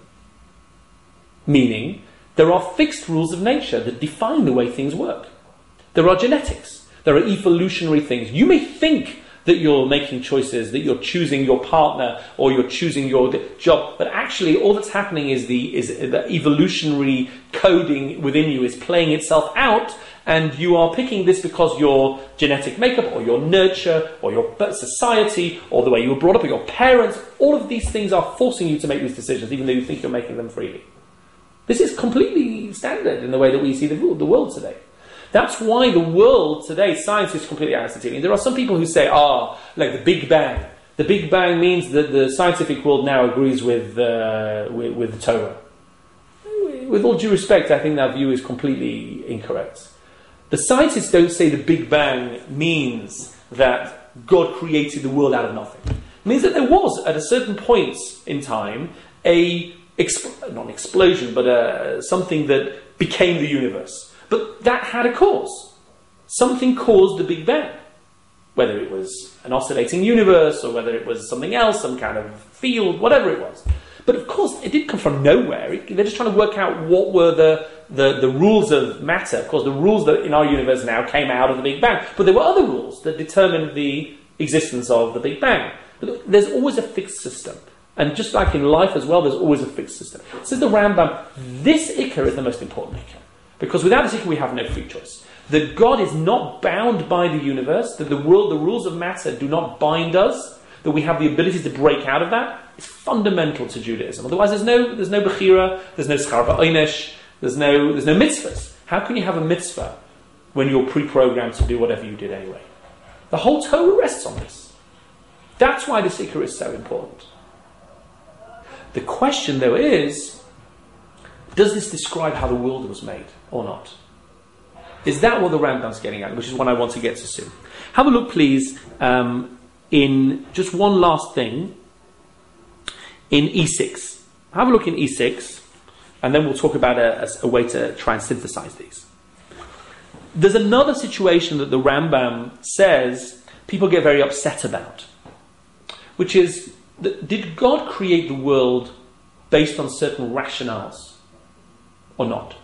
meaning there are fixed rules of nature that define the way things work. There are genetics, there are evolutionary things. You may think that you're making choices, that you're choosing your partner or you're choosing your job, but actually all that's happening is the is the evolutionary coding within you is playing itself out, and you are picking this because your genetic makeup or your nurture or your society or the way you were brought up or your parents, all of these things are forcing you to make these decisions even though you think you're making them freely. This is completely standard in the way that we see the, the world today. That's why the world today, science is completely Aristotelian. There are some people who say, ah, like the Big Bang. The Big Bang means that the scientific world now agrees with, uh, with, with the Torah. With all due respect, I think that view is completely incorrect. The scientists don't say the Big Bang means that God created the world out of nothing. It means that there was, at a certain point in time, a, exp- not an explosion, but a, something that became the universe. But that had a cause. Something caused the Big Bang. Whether it was an oscillating universe or whether it was something else, some kind of field, whatever it was. But of course, it didn't come from nowhere. It, they're just trying to work out what were the, the, the rules of matter. Of course, the rules that in our universe now came out of the Big Bang. But there were other rules that determined the existence of the Big Bang. But there's always a fixed system. And just like in life as well, there's always a fixed system. Says the Rambam, this ikar is the most important ikar. Because without this ikar, we have no free choice. That God is not bound by the universe, that the world, the rules of matter do not bind us, that we have the ability to break out of that, is fundamental to Judaism. Otherwise, there's no, there's no bechira, there's no schar ba'onesh, there's no, there's no mitzvahs. How can you have a mitzvah when you're pre-programmed to do whatever you did anyway? The whole Torah rests on this. That's why this ikar is so important. The question, though, is, does this describe how the world was made or not? Is that what the Rambam's getting at, which is what I want to get to soon? Have a look, please, um, in just one last thing, in E six. Have a look in E six, and then we'll talk about a, a, a way to try and synthesize these. There's another situation that the Rambam says people get very upset about, which is, that did God create the world based on certain rationales? Or not?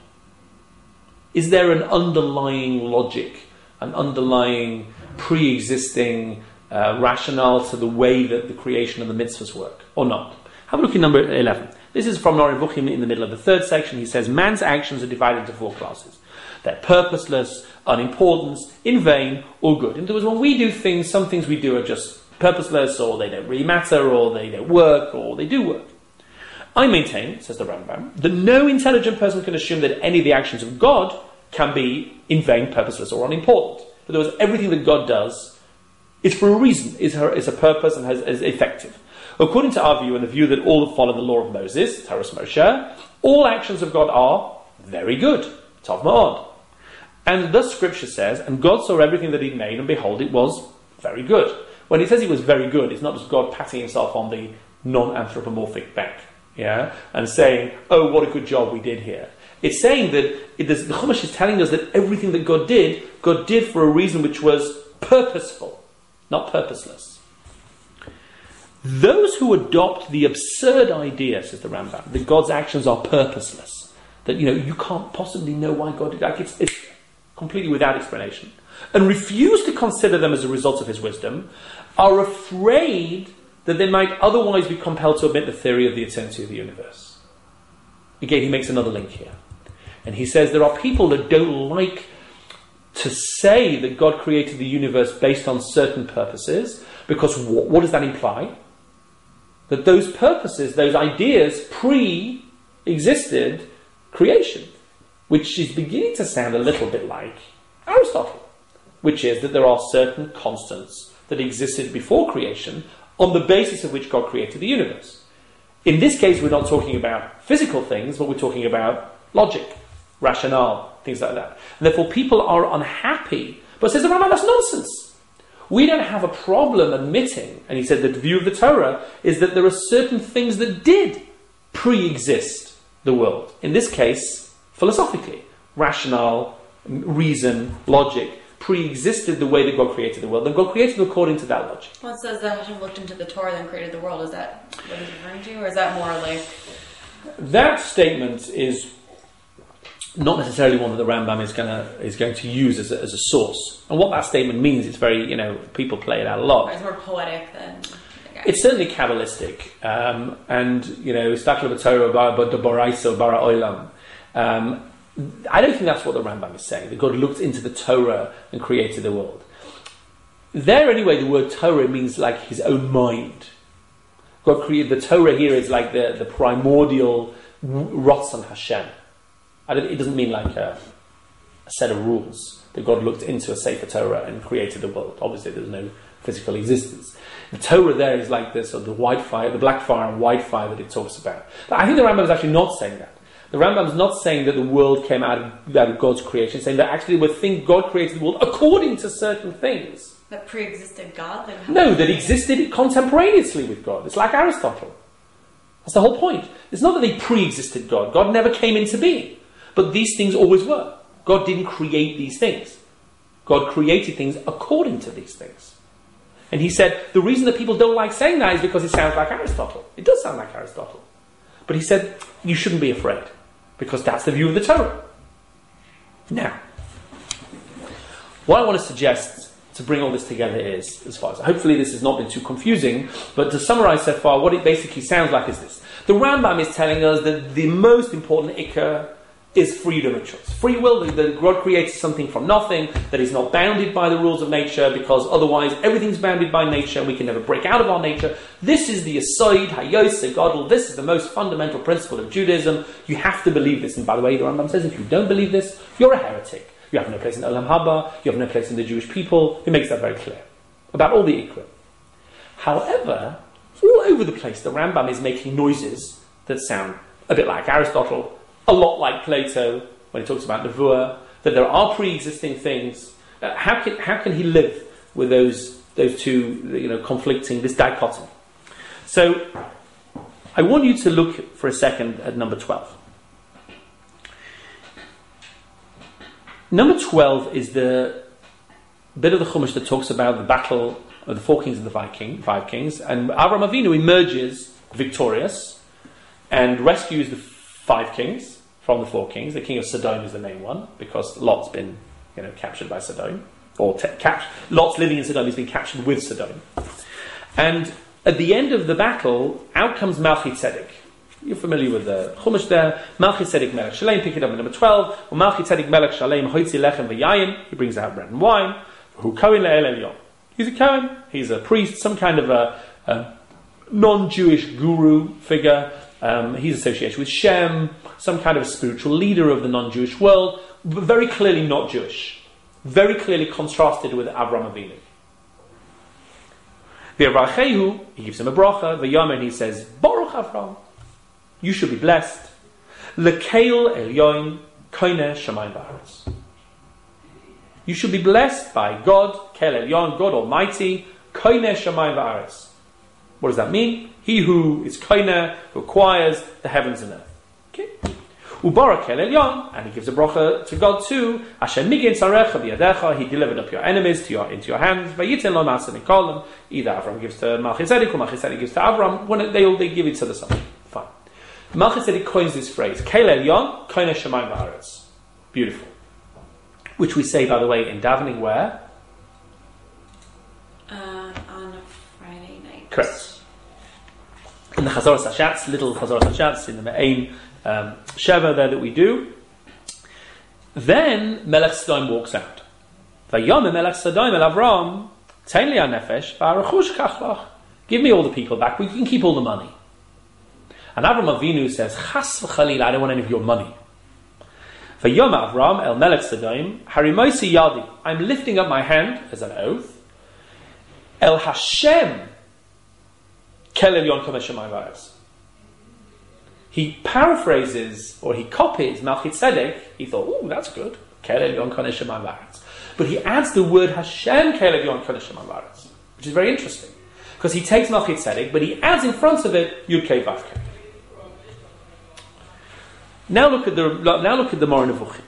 Is there an underlying logic, an underlying pre-existing uh, rationale to the way that the creation of the mitzvahs work, or not? Have a look at number eleven. This is from Noren Vuchim in the middle of the third section. He says, man's actions are divided into four classes. They're purposeless, unimportant, in vain, or good. In other words, when we do things, some things we do are just purposeless, or they don't really matter, or they don't work, or they do work. I maintain, says the Rambam, that no intelligent person can assume that any of the actions of God can be in vain, purposeless, or unimportant. In other words, everything that God does is for a reason, is, her, is a purpose, and has, is effective. According to our view, and the view that all that follow the law of Moses, Taras Moshe, all actions of God are very good, Tov Ma'od. And thus Scripture says, and God saw everything that He made, and behold, it was very good. When He says it was very good, it's not just God patting Himself on the non-anthropomorphic back, yeah, and saying, "Oh, what a good job we did here." It's saying that it is, the Chumash is telling us that everything that God did, God did for a reason which was purposeful, not purposeless. Those who adopt the absurd idea, says the Rambam, that God's actions are purposeless, that, you know, you can't possibly know why God did that, like it's, it's completely without explanation, and refuse to consider them as a result of His wisdom, are afraid that they might otherwise be compelled to admit the theory of the eternity of the universe. Again, he makes another link here. And he says there are people that don't like to say that God created the universe based on certain purposes, because what, what does that imply? That those purposes, those ideas, pre-existed creation, which is beginning to sound a little bit like Aristotle, which is that there are certain constants that existed before creation on the basis of which God created the universe. In this case, we're not talking about physical things, but we're talking about logic, rationale, things like that. And therefore, people are unhappy. But says the Rambam, that's nonsense. We don't have a problem admitting, and he said that the view of the Torah is that there are certain things that did pre-exist the world. In this case, philosophically, rationale, reason, logic, pre-existed the way that God created the world, and God created it according to that logic. Well, it says that Hashem looked into the Torah and created the world. Is that what he's referring to, or is that more like... That statement is not necessarily one that the Rambam is gonna is going to use as a, as a source. And what that statement means, it's very, you know, people play it out a lot. It's more poetic than... It's certainly Kabbalistic. Um, and, you know, Stakla b'Torah bara d'Boraiso bara olam. Um I don't think that's what the Rambam is saying, that God looked into the Torah and created the world. There, anyway, the word Torah means like His own mind. God created, the Torah here is like the, the primordial Ratzon Hashem. I don't, it doesn't mean like a, a set of rules, that God looked into a Sefer Torah and created the world. Obviously, there's no physical existence. The Torah there is like this, or the white fire, the black fire and white fire that it talks about. But I think the Rambam is actually not saying that. The Rambam is not saying that the world came out of, out of God's creation. It's saying that actually we think God created the world according to certain things. That pre-existed God? Like no, that existed contemporaneously with God. It's like Aristotle. That's the whole point. It's not that they pre-existed God. God never came into being. But these things always were. God didn't create these things. God created things according to these things. And he said, the reason that people don't like saying that is because it sounds like Aristotle. It does sound like Aristotle. But he said, you shouldn't be afraid, because that's the view of the Torah. Now, what I want to suggest to bring all this together is, as far as, hopefully this has not been too confusing, but to summarize so far, what it basically sounds like is this. The Rambam is telling us that the most important ikar is freedom of choice. Free will, that God creates something from nothing, that is not bounded by the rules of nature, because otherwise everything's bounded by nature and we can never break out of our nature. This is the Yesod HaYoseh Gadol. This is the most fundamental principle of Judaism. You have to believe this. And by the way, the Rambam says if you don't believe this, you're a heretic. You have no place in Olam Haba, you have no place in the Jewish people. He makes that very clear about all the ikra. However, all over the place, the Rambam is making noises that sound a bit like Aristotle, a lot like Plato when he talks about Nevuah, that there are pre-existing things. Uh, how can how can he live with those those two, you know, conflicting, this dichotomy? So I want you to look for a second at number twelve. Number twelve is the bit of the Chumash that talks about the battle of the four kings and the five, king, five kings, and Avraham Avinu emerges victorious and rescues the five kings from the four kings. The king of Sodom is the main one, because Lot's been, you know, captured by Sodom, or te- cap- Lot's living in Sodom. He's been captured with Sodom. And at the end of the battle, out comes Melchizedek. You're familiar with the Chumash there. Melchizedek Melech Shalem, pick it up at number twelve. Or Melchizedek Melech Shalem, Hoitzi Lechem V'Yayin. He brings out bread and wine. Who Kohen Le'el Elyon. He's a Kohen. He's a priest, some kind of a, a non-Jewish guru figure. Um, he's associated with Shem, some kind of spiritual leader of the non-Jewish world, but very clearly not Jewish. Very clearly contrasted with Avraham Avinu. V'yarachehu, he gives him a bracha. V'yamen, he says, Baruch Avraham, you should be blessed. L'keil elyon koine shamayim v'aretz. You should be blessed by God, Kel Elyon, God Almighty, Koine Shamayim Va'aretz. What does that mean? He who is Koine, who acquires the heavens and earth. Okay. Ubarak Kel Elyon, and he gives a bracha to God too. Hashem migin sarecha biyadecha, he delivered up your enemies to your into your hands. Vayitin lo masa mikolim. Either Avram gives to Melchizedek or Melchizedek gives to Avram. When they all they give each other something. Fine. Melchizedek coins this phrase: Kel Elyon, Koine Shamayim Va'aretz. Beautiful. Which we say, by the way, in davening where? Uh, on a Friday night. Correct. In the Chazoras Hashatz, little Chazoras Hashatz, in the Me'ain um, Sheva there that we do. Then Melech Sodom walks out. Vayom Melech Sodom el Avram, Tein li ha-nefesh, v'harachush kachlach. Give me all the people back, we can keep all the money. And Avram Avinu says, Chas v'chalil, I don't want any of your money. Vayom Avram el Melech Sodom, harimoisi yadi, I'm lifting up my hand as an oath, El Hashem Kel Elyon Koine Shamayim Va'aretz. He paraphrases, or he copies Melchizedek. He thought, oh, that's good. Kel Elyon Koine Shamayim Va'aretz. But he adds the word Hashem Kel Elyon Koine Shamayim Va'aretz, which is very interesting. Because he takes Melchizedek, but he adds in front of it Yud Kei Vav Kei. Now look at the now look at the Moreh Nevuchim.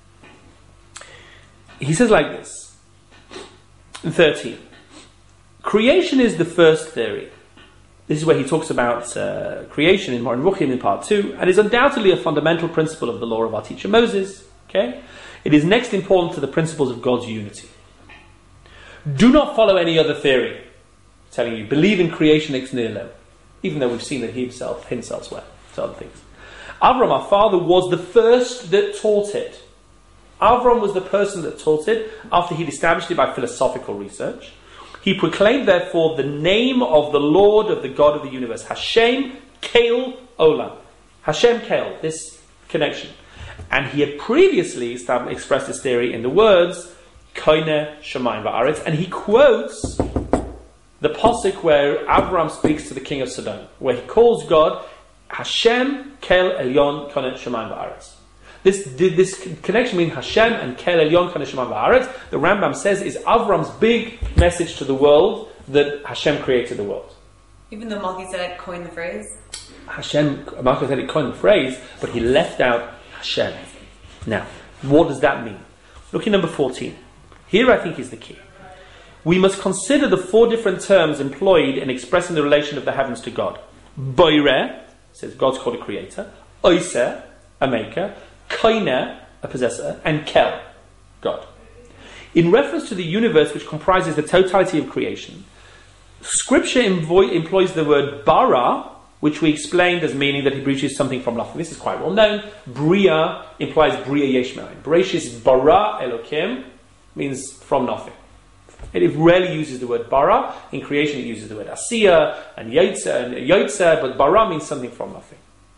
He says like this in thirteen. Creation is the first theory. This is where he talks about uh, creation in Moreh Nevuchim in part two, and is undoubtedly a fundamental principle of the law of our teacher Moses. Okay, it is next important to the principles of God's unity. Do not follow any other theory telling you believe in creation ex nihilo, even though we've seen that he himself hints elsewhere to other things. Avram, our father, was the first that taught it. Avram was the person that taught it after he'd established it by philosophical research. He proclaimed, therefore, the name of the Lord, of the God of the universe. Hashem Keil Olam. Hashem Keil, this connection. And he had previously expressed this theory in the words, Koine Shamayim Va'aretz, and he quotes the pasuk where Avram speaks to the king of Sodom, where he calls God Hashem Kel Elyon Koine Shamayim Va'aretz. This, this connection between Hashem and Kel Elyon Koine Shamayim Va'aretz, the Rambam says, is Avram's big message to the world that Hashem created the world. Even though Melchizedek coined the phrase? Hashem, Melchizedek coined the phrase, but he left out Hashem. Now, what does that mean? Look at number fourteen. Here I think is the key. We must consider the four different terms employed in expressing the relation of the heavens to God. Boireh, says God's called a creator. Oiseh, a maker. Koine, a possessor. And Kel, God. In reference to the universe which comprises the totality of creation, Scripture emvo- employs the word bara, which we explained as meaning that he produces something from nothing. This is quite well known. Bria implies bria yesh me'ayin. Bereshis bara Elokim means from nothing. It rarely uses the word bara. In creation it uses the word asiya and yotze and yotze, but bara means something from nothing.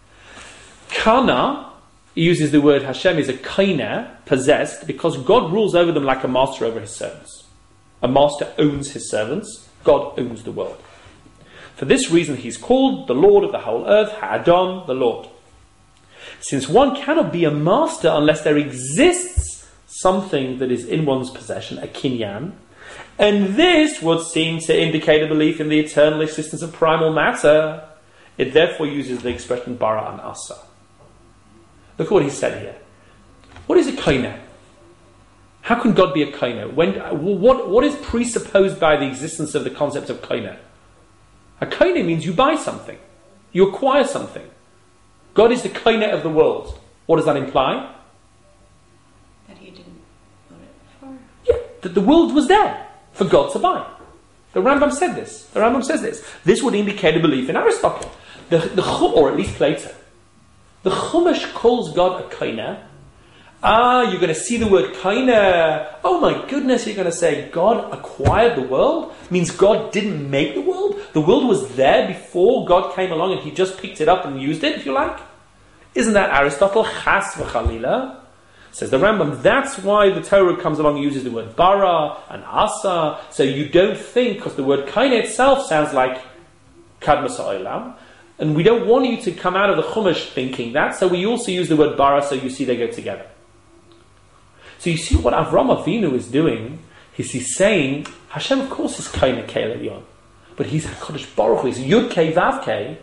Kana uses the word Hashem is a koine, possessed, because God rules over them like a master over his servants. A master owns his servants. God owns the world. For this reason he's called the Lord of the whole earth, Ha'adam, the Lord. Since one cannot be a master unless there exists something that is in one's possession, a kinyan, and this would seem to indicate a belief in the eternal existence of primal matter, it therefore uses the expression bara and asa. Look at what he said here. What is a koine? How can God be a koine? When, what, what is presupposed by the existence of the concept of koine? A koine means you buy something. You acquire something. God is the koine of the world. What does that imply? That he didn't own it before. Yeah, that the world was there for God to buy. The Rambam said this. The Rambam says this. This would indicate a belief in Aristotle. The, the, or at least Plato. The Chumash calls God a koine. Ah, you're going to see the word koine. Oh my goodness, you're going to say God acquired the world? Means God didn't make the world? The world was there before God came along and he just picked it up and used it, if you like? Isn't that Aristotle? Chas v'chalila. Says the Rambam, that's why the Torah comes along and uses the word bara and asa. So you don't think, because the word koine itself sounds like kadmas ha'olam. And we don't want you to come out of the Chumash thinking that, so we also use the word bara, so you see they go together. So you see what Avram Avinu is doing, is he's saying, Hashem of course is Kain Keil Elyon, but he's HaKadosh Baruch Hu, he's Yud Kei Vav Kei,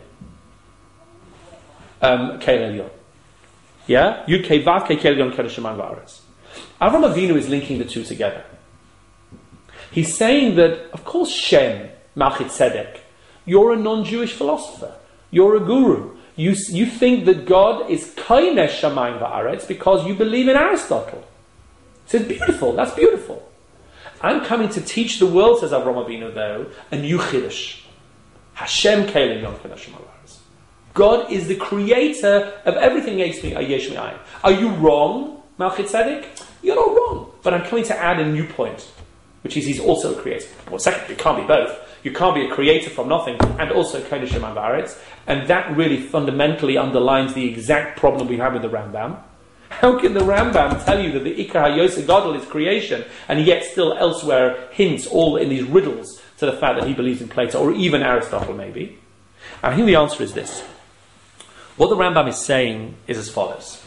um, Keil Elyon. Yeah? Yud Kei Vav Kei Keil Elyon Kedosh Shemayim Va'aretz. Avram Avinu is linking the two together. He's saying that, of course, Shem, Malchit Tzedek, you're a non-Jewish philosopher. You're a guru. You, you think that God is Kainesh Shamayim Va'aretz because you believe in Aristotle. He says, beautiful, that's beautiful. I'm coming to teach the world, says Avram Avinu, though, a new Chiddush. Hashem Kelim Yom Kedosh Va'aretz. God is the creator of everything Yesh Me'ayin. Are you wrong, Malchit Tzedek? You're not wrong. But I'm coming to add a new point, which is he's also a creator. Well, second, you can't be both. You can't be a creator from nothing and also Kodesh Shemayim Va'aretz. And that really fundamentally underlines the exact problem we have with the Rambam. How can the Rambam tell you that the Ikar HaYoseh Gadol is creation, and yet still elsewhere hints all in these riddles to the fact that he believes in Plato, or even Aristotle maybe? And I think the answer is this. What the Rambam is saying is as follows.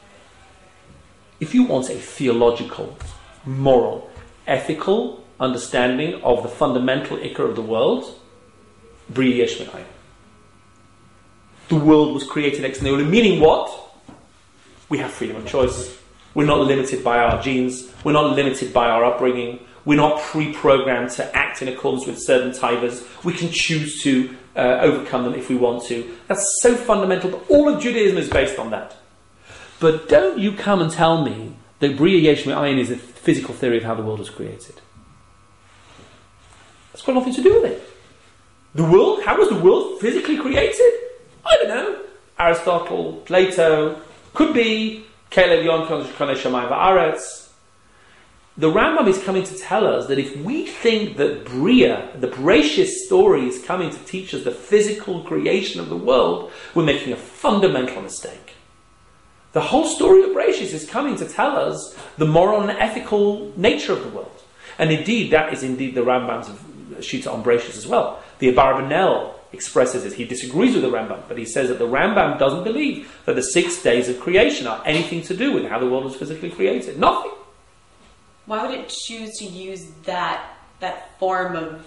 If you want a theological, moral, ethical understanding of the fundamental Ikar of the world, Bri Yesh Me'ayin. The world was created ex nihilo, meaning what? We have freedom of choice. We're not limited by our genes. We're not limited by our upbringing. We're not pre-programmed to act in accordance with certain taivas. We can choose to uh, overcome them if we want to. That's so fundamental. But all of Judaism is based on that. But don't you come and tell me that Bria Yesh Me'ayin is a physical theory of how the world was created. That's got nothing to do with it. The world? How was the world physically created? I don't know. Aristotle, Plato, could be Keil Elyon Kodesh Shemayim Va'aretz. The Rambam is coming to tell us that if we think that Bria, the Bereshis story, is coming to teach us the physical creation of the world, we're making a fundamental mistake. The whole story of Bereshis is coming to tell us the moral and ethical nature of the world. And indeed, that is indeed the Rambam's Shita on Bereshis as well. The Abarbanel expresses it. He disagrees with the Rambam, but he says that the Rambam doesn't believe that the six days of creation are anything to do with how the world was physically created. Nothing. Why would it choose to use that that form of,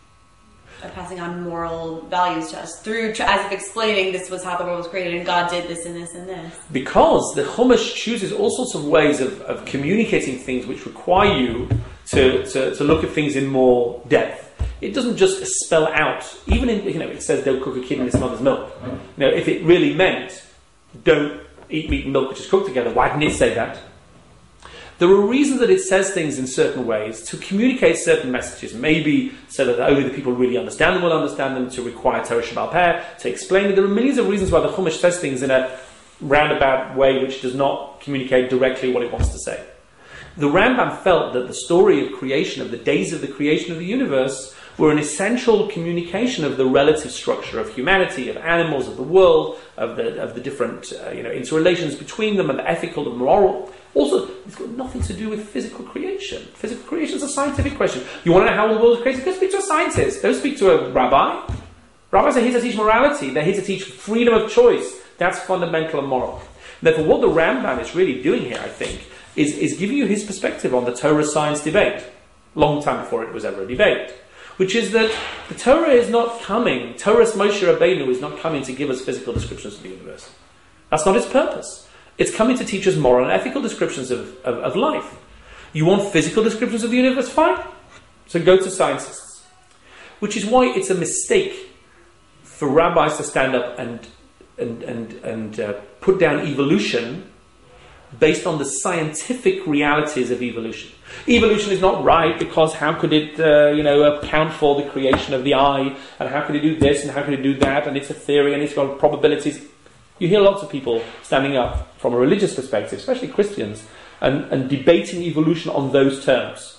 of passing on moral values to us through, as if explaining this was how the world was created and God did this and this and this? Because the Chumash chooses all sorts of ways of, of communicating things which require you to, to, to look at things in more depth. It doesn't just spell out, even in, you know, it says don't cook a kid in his mother's milk. You know, if it really meant don't eat meat and milk which is cooked together, why didn't it say that? There are reasons that it says things in certain ways to communicate certain messages, maybe so that only the people who really understand them will understand them, to require Torah Sheba'al Peh, to explain it. There are millions of reasons why the Chumash says things in a roundabout way which does not communicate directly what it wants to say. The Rambam felt that the story of creation, of the days of the creation of the universe, were an essential communication of the relative structure of humanity, of animals, of the world, of the of the different uh, you know interrelations between them, and the ethical and moral. Also, it's got nothing to do with physical creation. Physical creation is a scientific question. You want to know how the world was created? Go speak to a scientist. Don't speak to a rabbi. Rabbis are here to teach morality. They're here to teach freedom of choice. That's fundamental and moral. Therefore, what the Rambam is really doing here, I think, is, is giving you his perspective on the Torah science debate, long time before it was ever a debate. Which is that the Torah is not coming, Torah's Moshe Rabbeinu is not coming to give us physical descriptions of the universe. That's not its purpose. It's coming to teach us moral and ethical descriptions of, of, of life. You want physical descriptions of the universe? Fine. So go to scientists. Which is why it's a mistake for rabbis to stand up and, and, and, and uh, put down evolution based on the scientific realities of evolution. Evolution is not right because how could it, uh, you know, account for the creation of the eye, and how could it do this and how could it do that, and it's a theory and it's got probabilities. You hear lots of people standing up from a religious perspective, especially Christians, and, and debating evolution on those terms.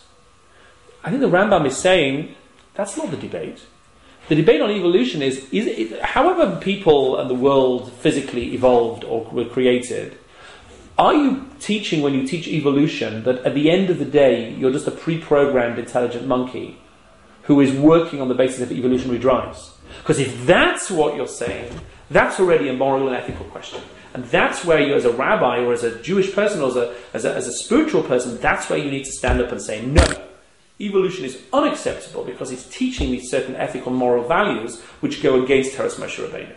I think the Rambam is saying that's not the debate. The debate on evolution is, is it, however people and the world physically evolved or were created, are you teaching, when you teach evolution, that at the end of the day you're just a pre-programmed intelligent monkey who is working on the basis of evolutionary drives? Because if that's what you're saying, that's already a moral and ethical question. And that's where you, as a rabbi or as a Jewish person or as a, as a, as a spiritual person, that's where you need to stand up and say, no, evolution is unacceptable because it's teaching me certain ethical moral values which go against Toras Moshe Rabbeinu.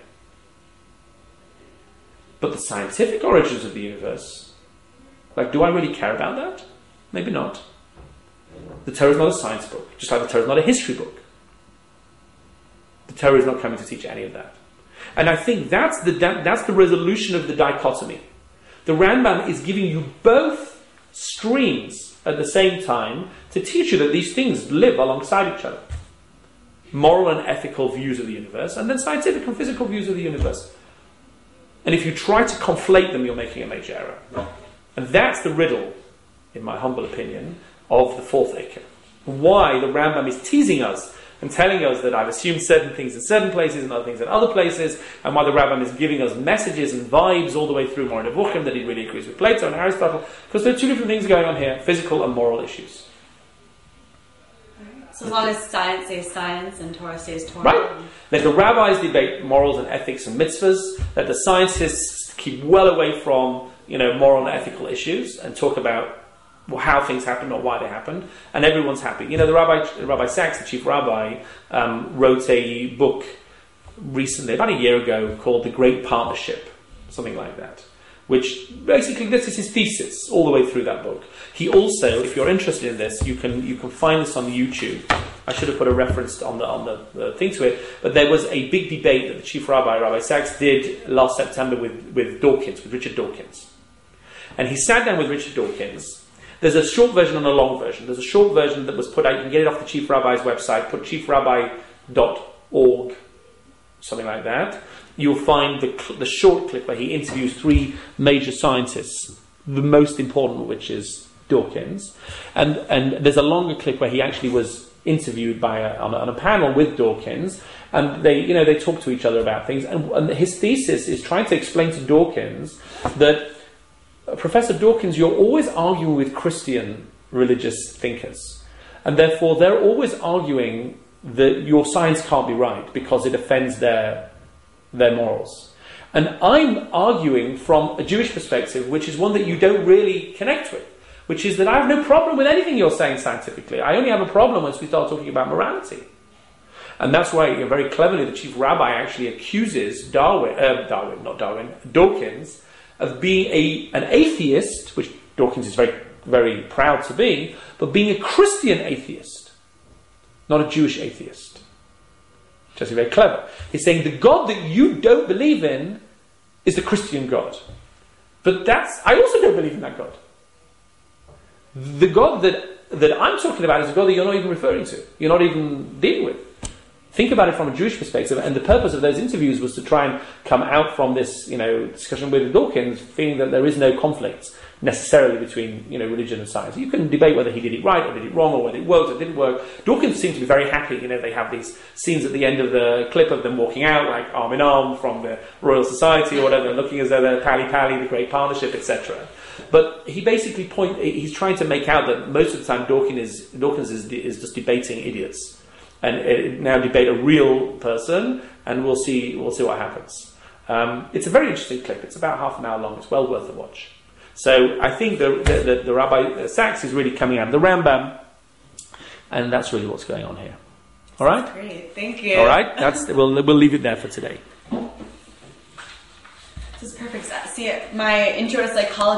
But the scientific origins of the universe, like, do I really care about that? Maybe not. The Torah is not a science book, just like the Torah is not a history book. The Torah is not coming to teach any of that. And I think that's the that's the resolution of the dichotomy. The Rambam is giving you both streams at the same time to teach you that these things live alongside each other. Moral and ethical views of the universe, and then scientific and physical views of the universe. And if you try to conflate them, you're making a major error. And that's the riddle, in my humble opinion, of the fourth Iker. Why the Rambam is teasing us and telling us that I've assumed certain things in certain places and other things in other places, and why the Rambam is giving us messages and vibes all the way through Moreh Nevuchim that he really agrees with Plato and Aristotle, because there are two different things going on here, physical and moral issues. So as long as science says science and Torah says Torah. Right. Let the rabbis debate morals and ethics and mitzvahs. Let the scientists keep well away from, you know, moral and ethical issues and talk about how things happened, not why they happened. And everyone's happy. You know, the Rabbi, Rabbi Sachs, the chief rabbi, um, wrote a book recently, about a year ago, called The Great Partnership, something like that. Which basically, this is his thesis all the way through that book. He also, if you're interested in this, you can you can find this on YouTube. I should have put a reference on the on the, the thing to it. But there was a big debate that the chief rabbi, Rabbi Sachs, did last September with, with Dawkins, with Richard Dawkins. And he sat down with Richard Dawkins. There's a short version and a long version. There's a short version that was put out. You can get it off the chief rabbi's website. Put chief rabbi dot org, something like that. You'll find the cl- the short clip where he interviews three major scientists, the most important of which is Dawkins, and and there's a longer clip where he actually was interviewed by a, on, a, on a panel with Dawkins, and they you know they talk to each other about things, and, and his thesis is trying to explain to Dawkins that uh, Professor Dawkins, you're always arguing with Christian religious thinkers, and therefore they're always arguing that your science can't be right because it offends their their morals. And I'm arguing from a Jewish perspective, which is one that you don't really connect with, which is that I have no problem with anything you're saying scientifically. I only have a problem once we start talking about morality. And that's why, you know, very cleverly, the chief rabbi actually accuses Darwin, uh, Darwin, not Darwin, Dawkins, of being a an atheist, which Dawkins is very, very proud to be, but being a Christian atheist, not a Jewish atheist. Just very clever. He's saying the God that you don't believe in is the Christian God. But that's, I also don't believe in that God. The God that, that I'm talking about is a God that you're not even referring to. You're not even dealing with. Think about it from a Jewish perspective, and the purpose of those interviews was to try and come out from this, you know, discussion with Dawkins, feeling that there is no conflict necessarily between, you know, religion and science. You can debate whether he did it right or did it wrong, or whether it worked or didn't work. Dawkins seemed to be very happy. You know, they have these scenes at the end of the clip of them walking out, like arm in arm from the Royal Society or whatever, looking as though they're pally-pally, the Great Partnership, et cetera. But he basically point, he's trying to make out that most of the time Dawkins is, Dawkins is, is just debating idiots. And uh, now debate a real person, and we'll see we'll see what happens. Um, it's a very interesting clip. It's about half an hour long. It's well worth a watch. So I think the the, the, the Rabbi Sachs is really coming out of the Rambam, and that's really what's going on here. All right. That's great. Thank you. All right. That's we'll we'll leave it there for today. This is perfect. See, my intro to psychology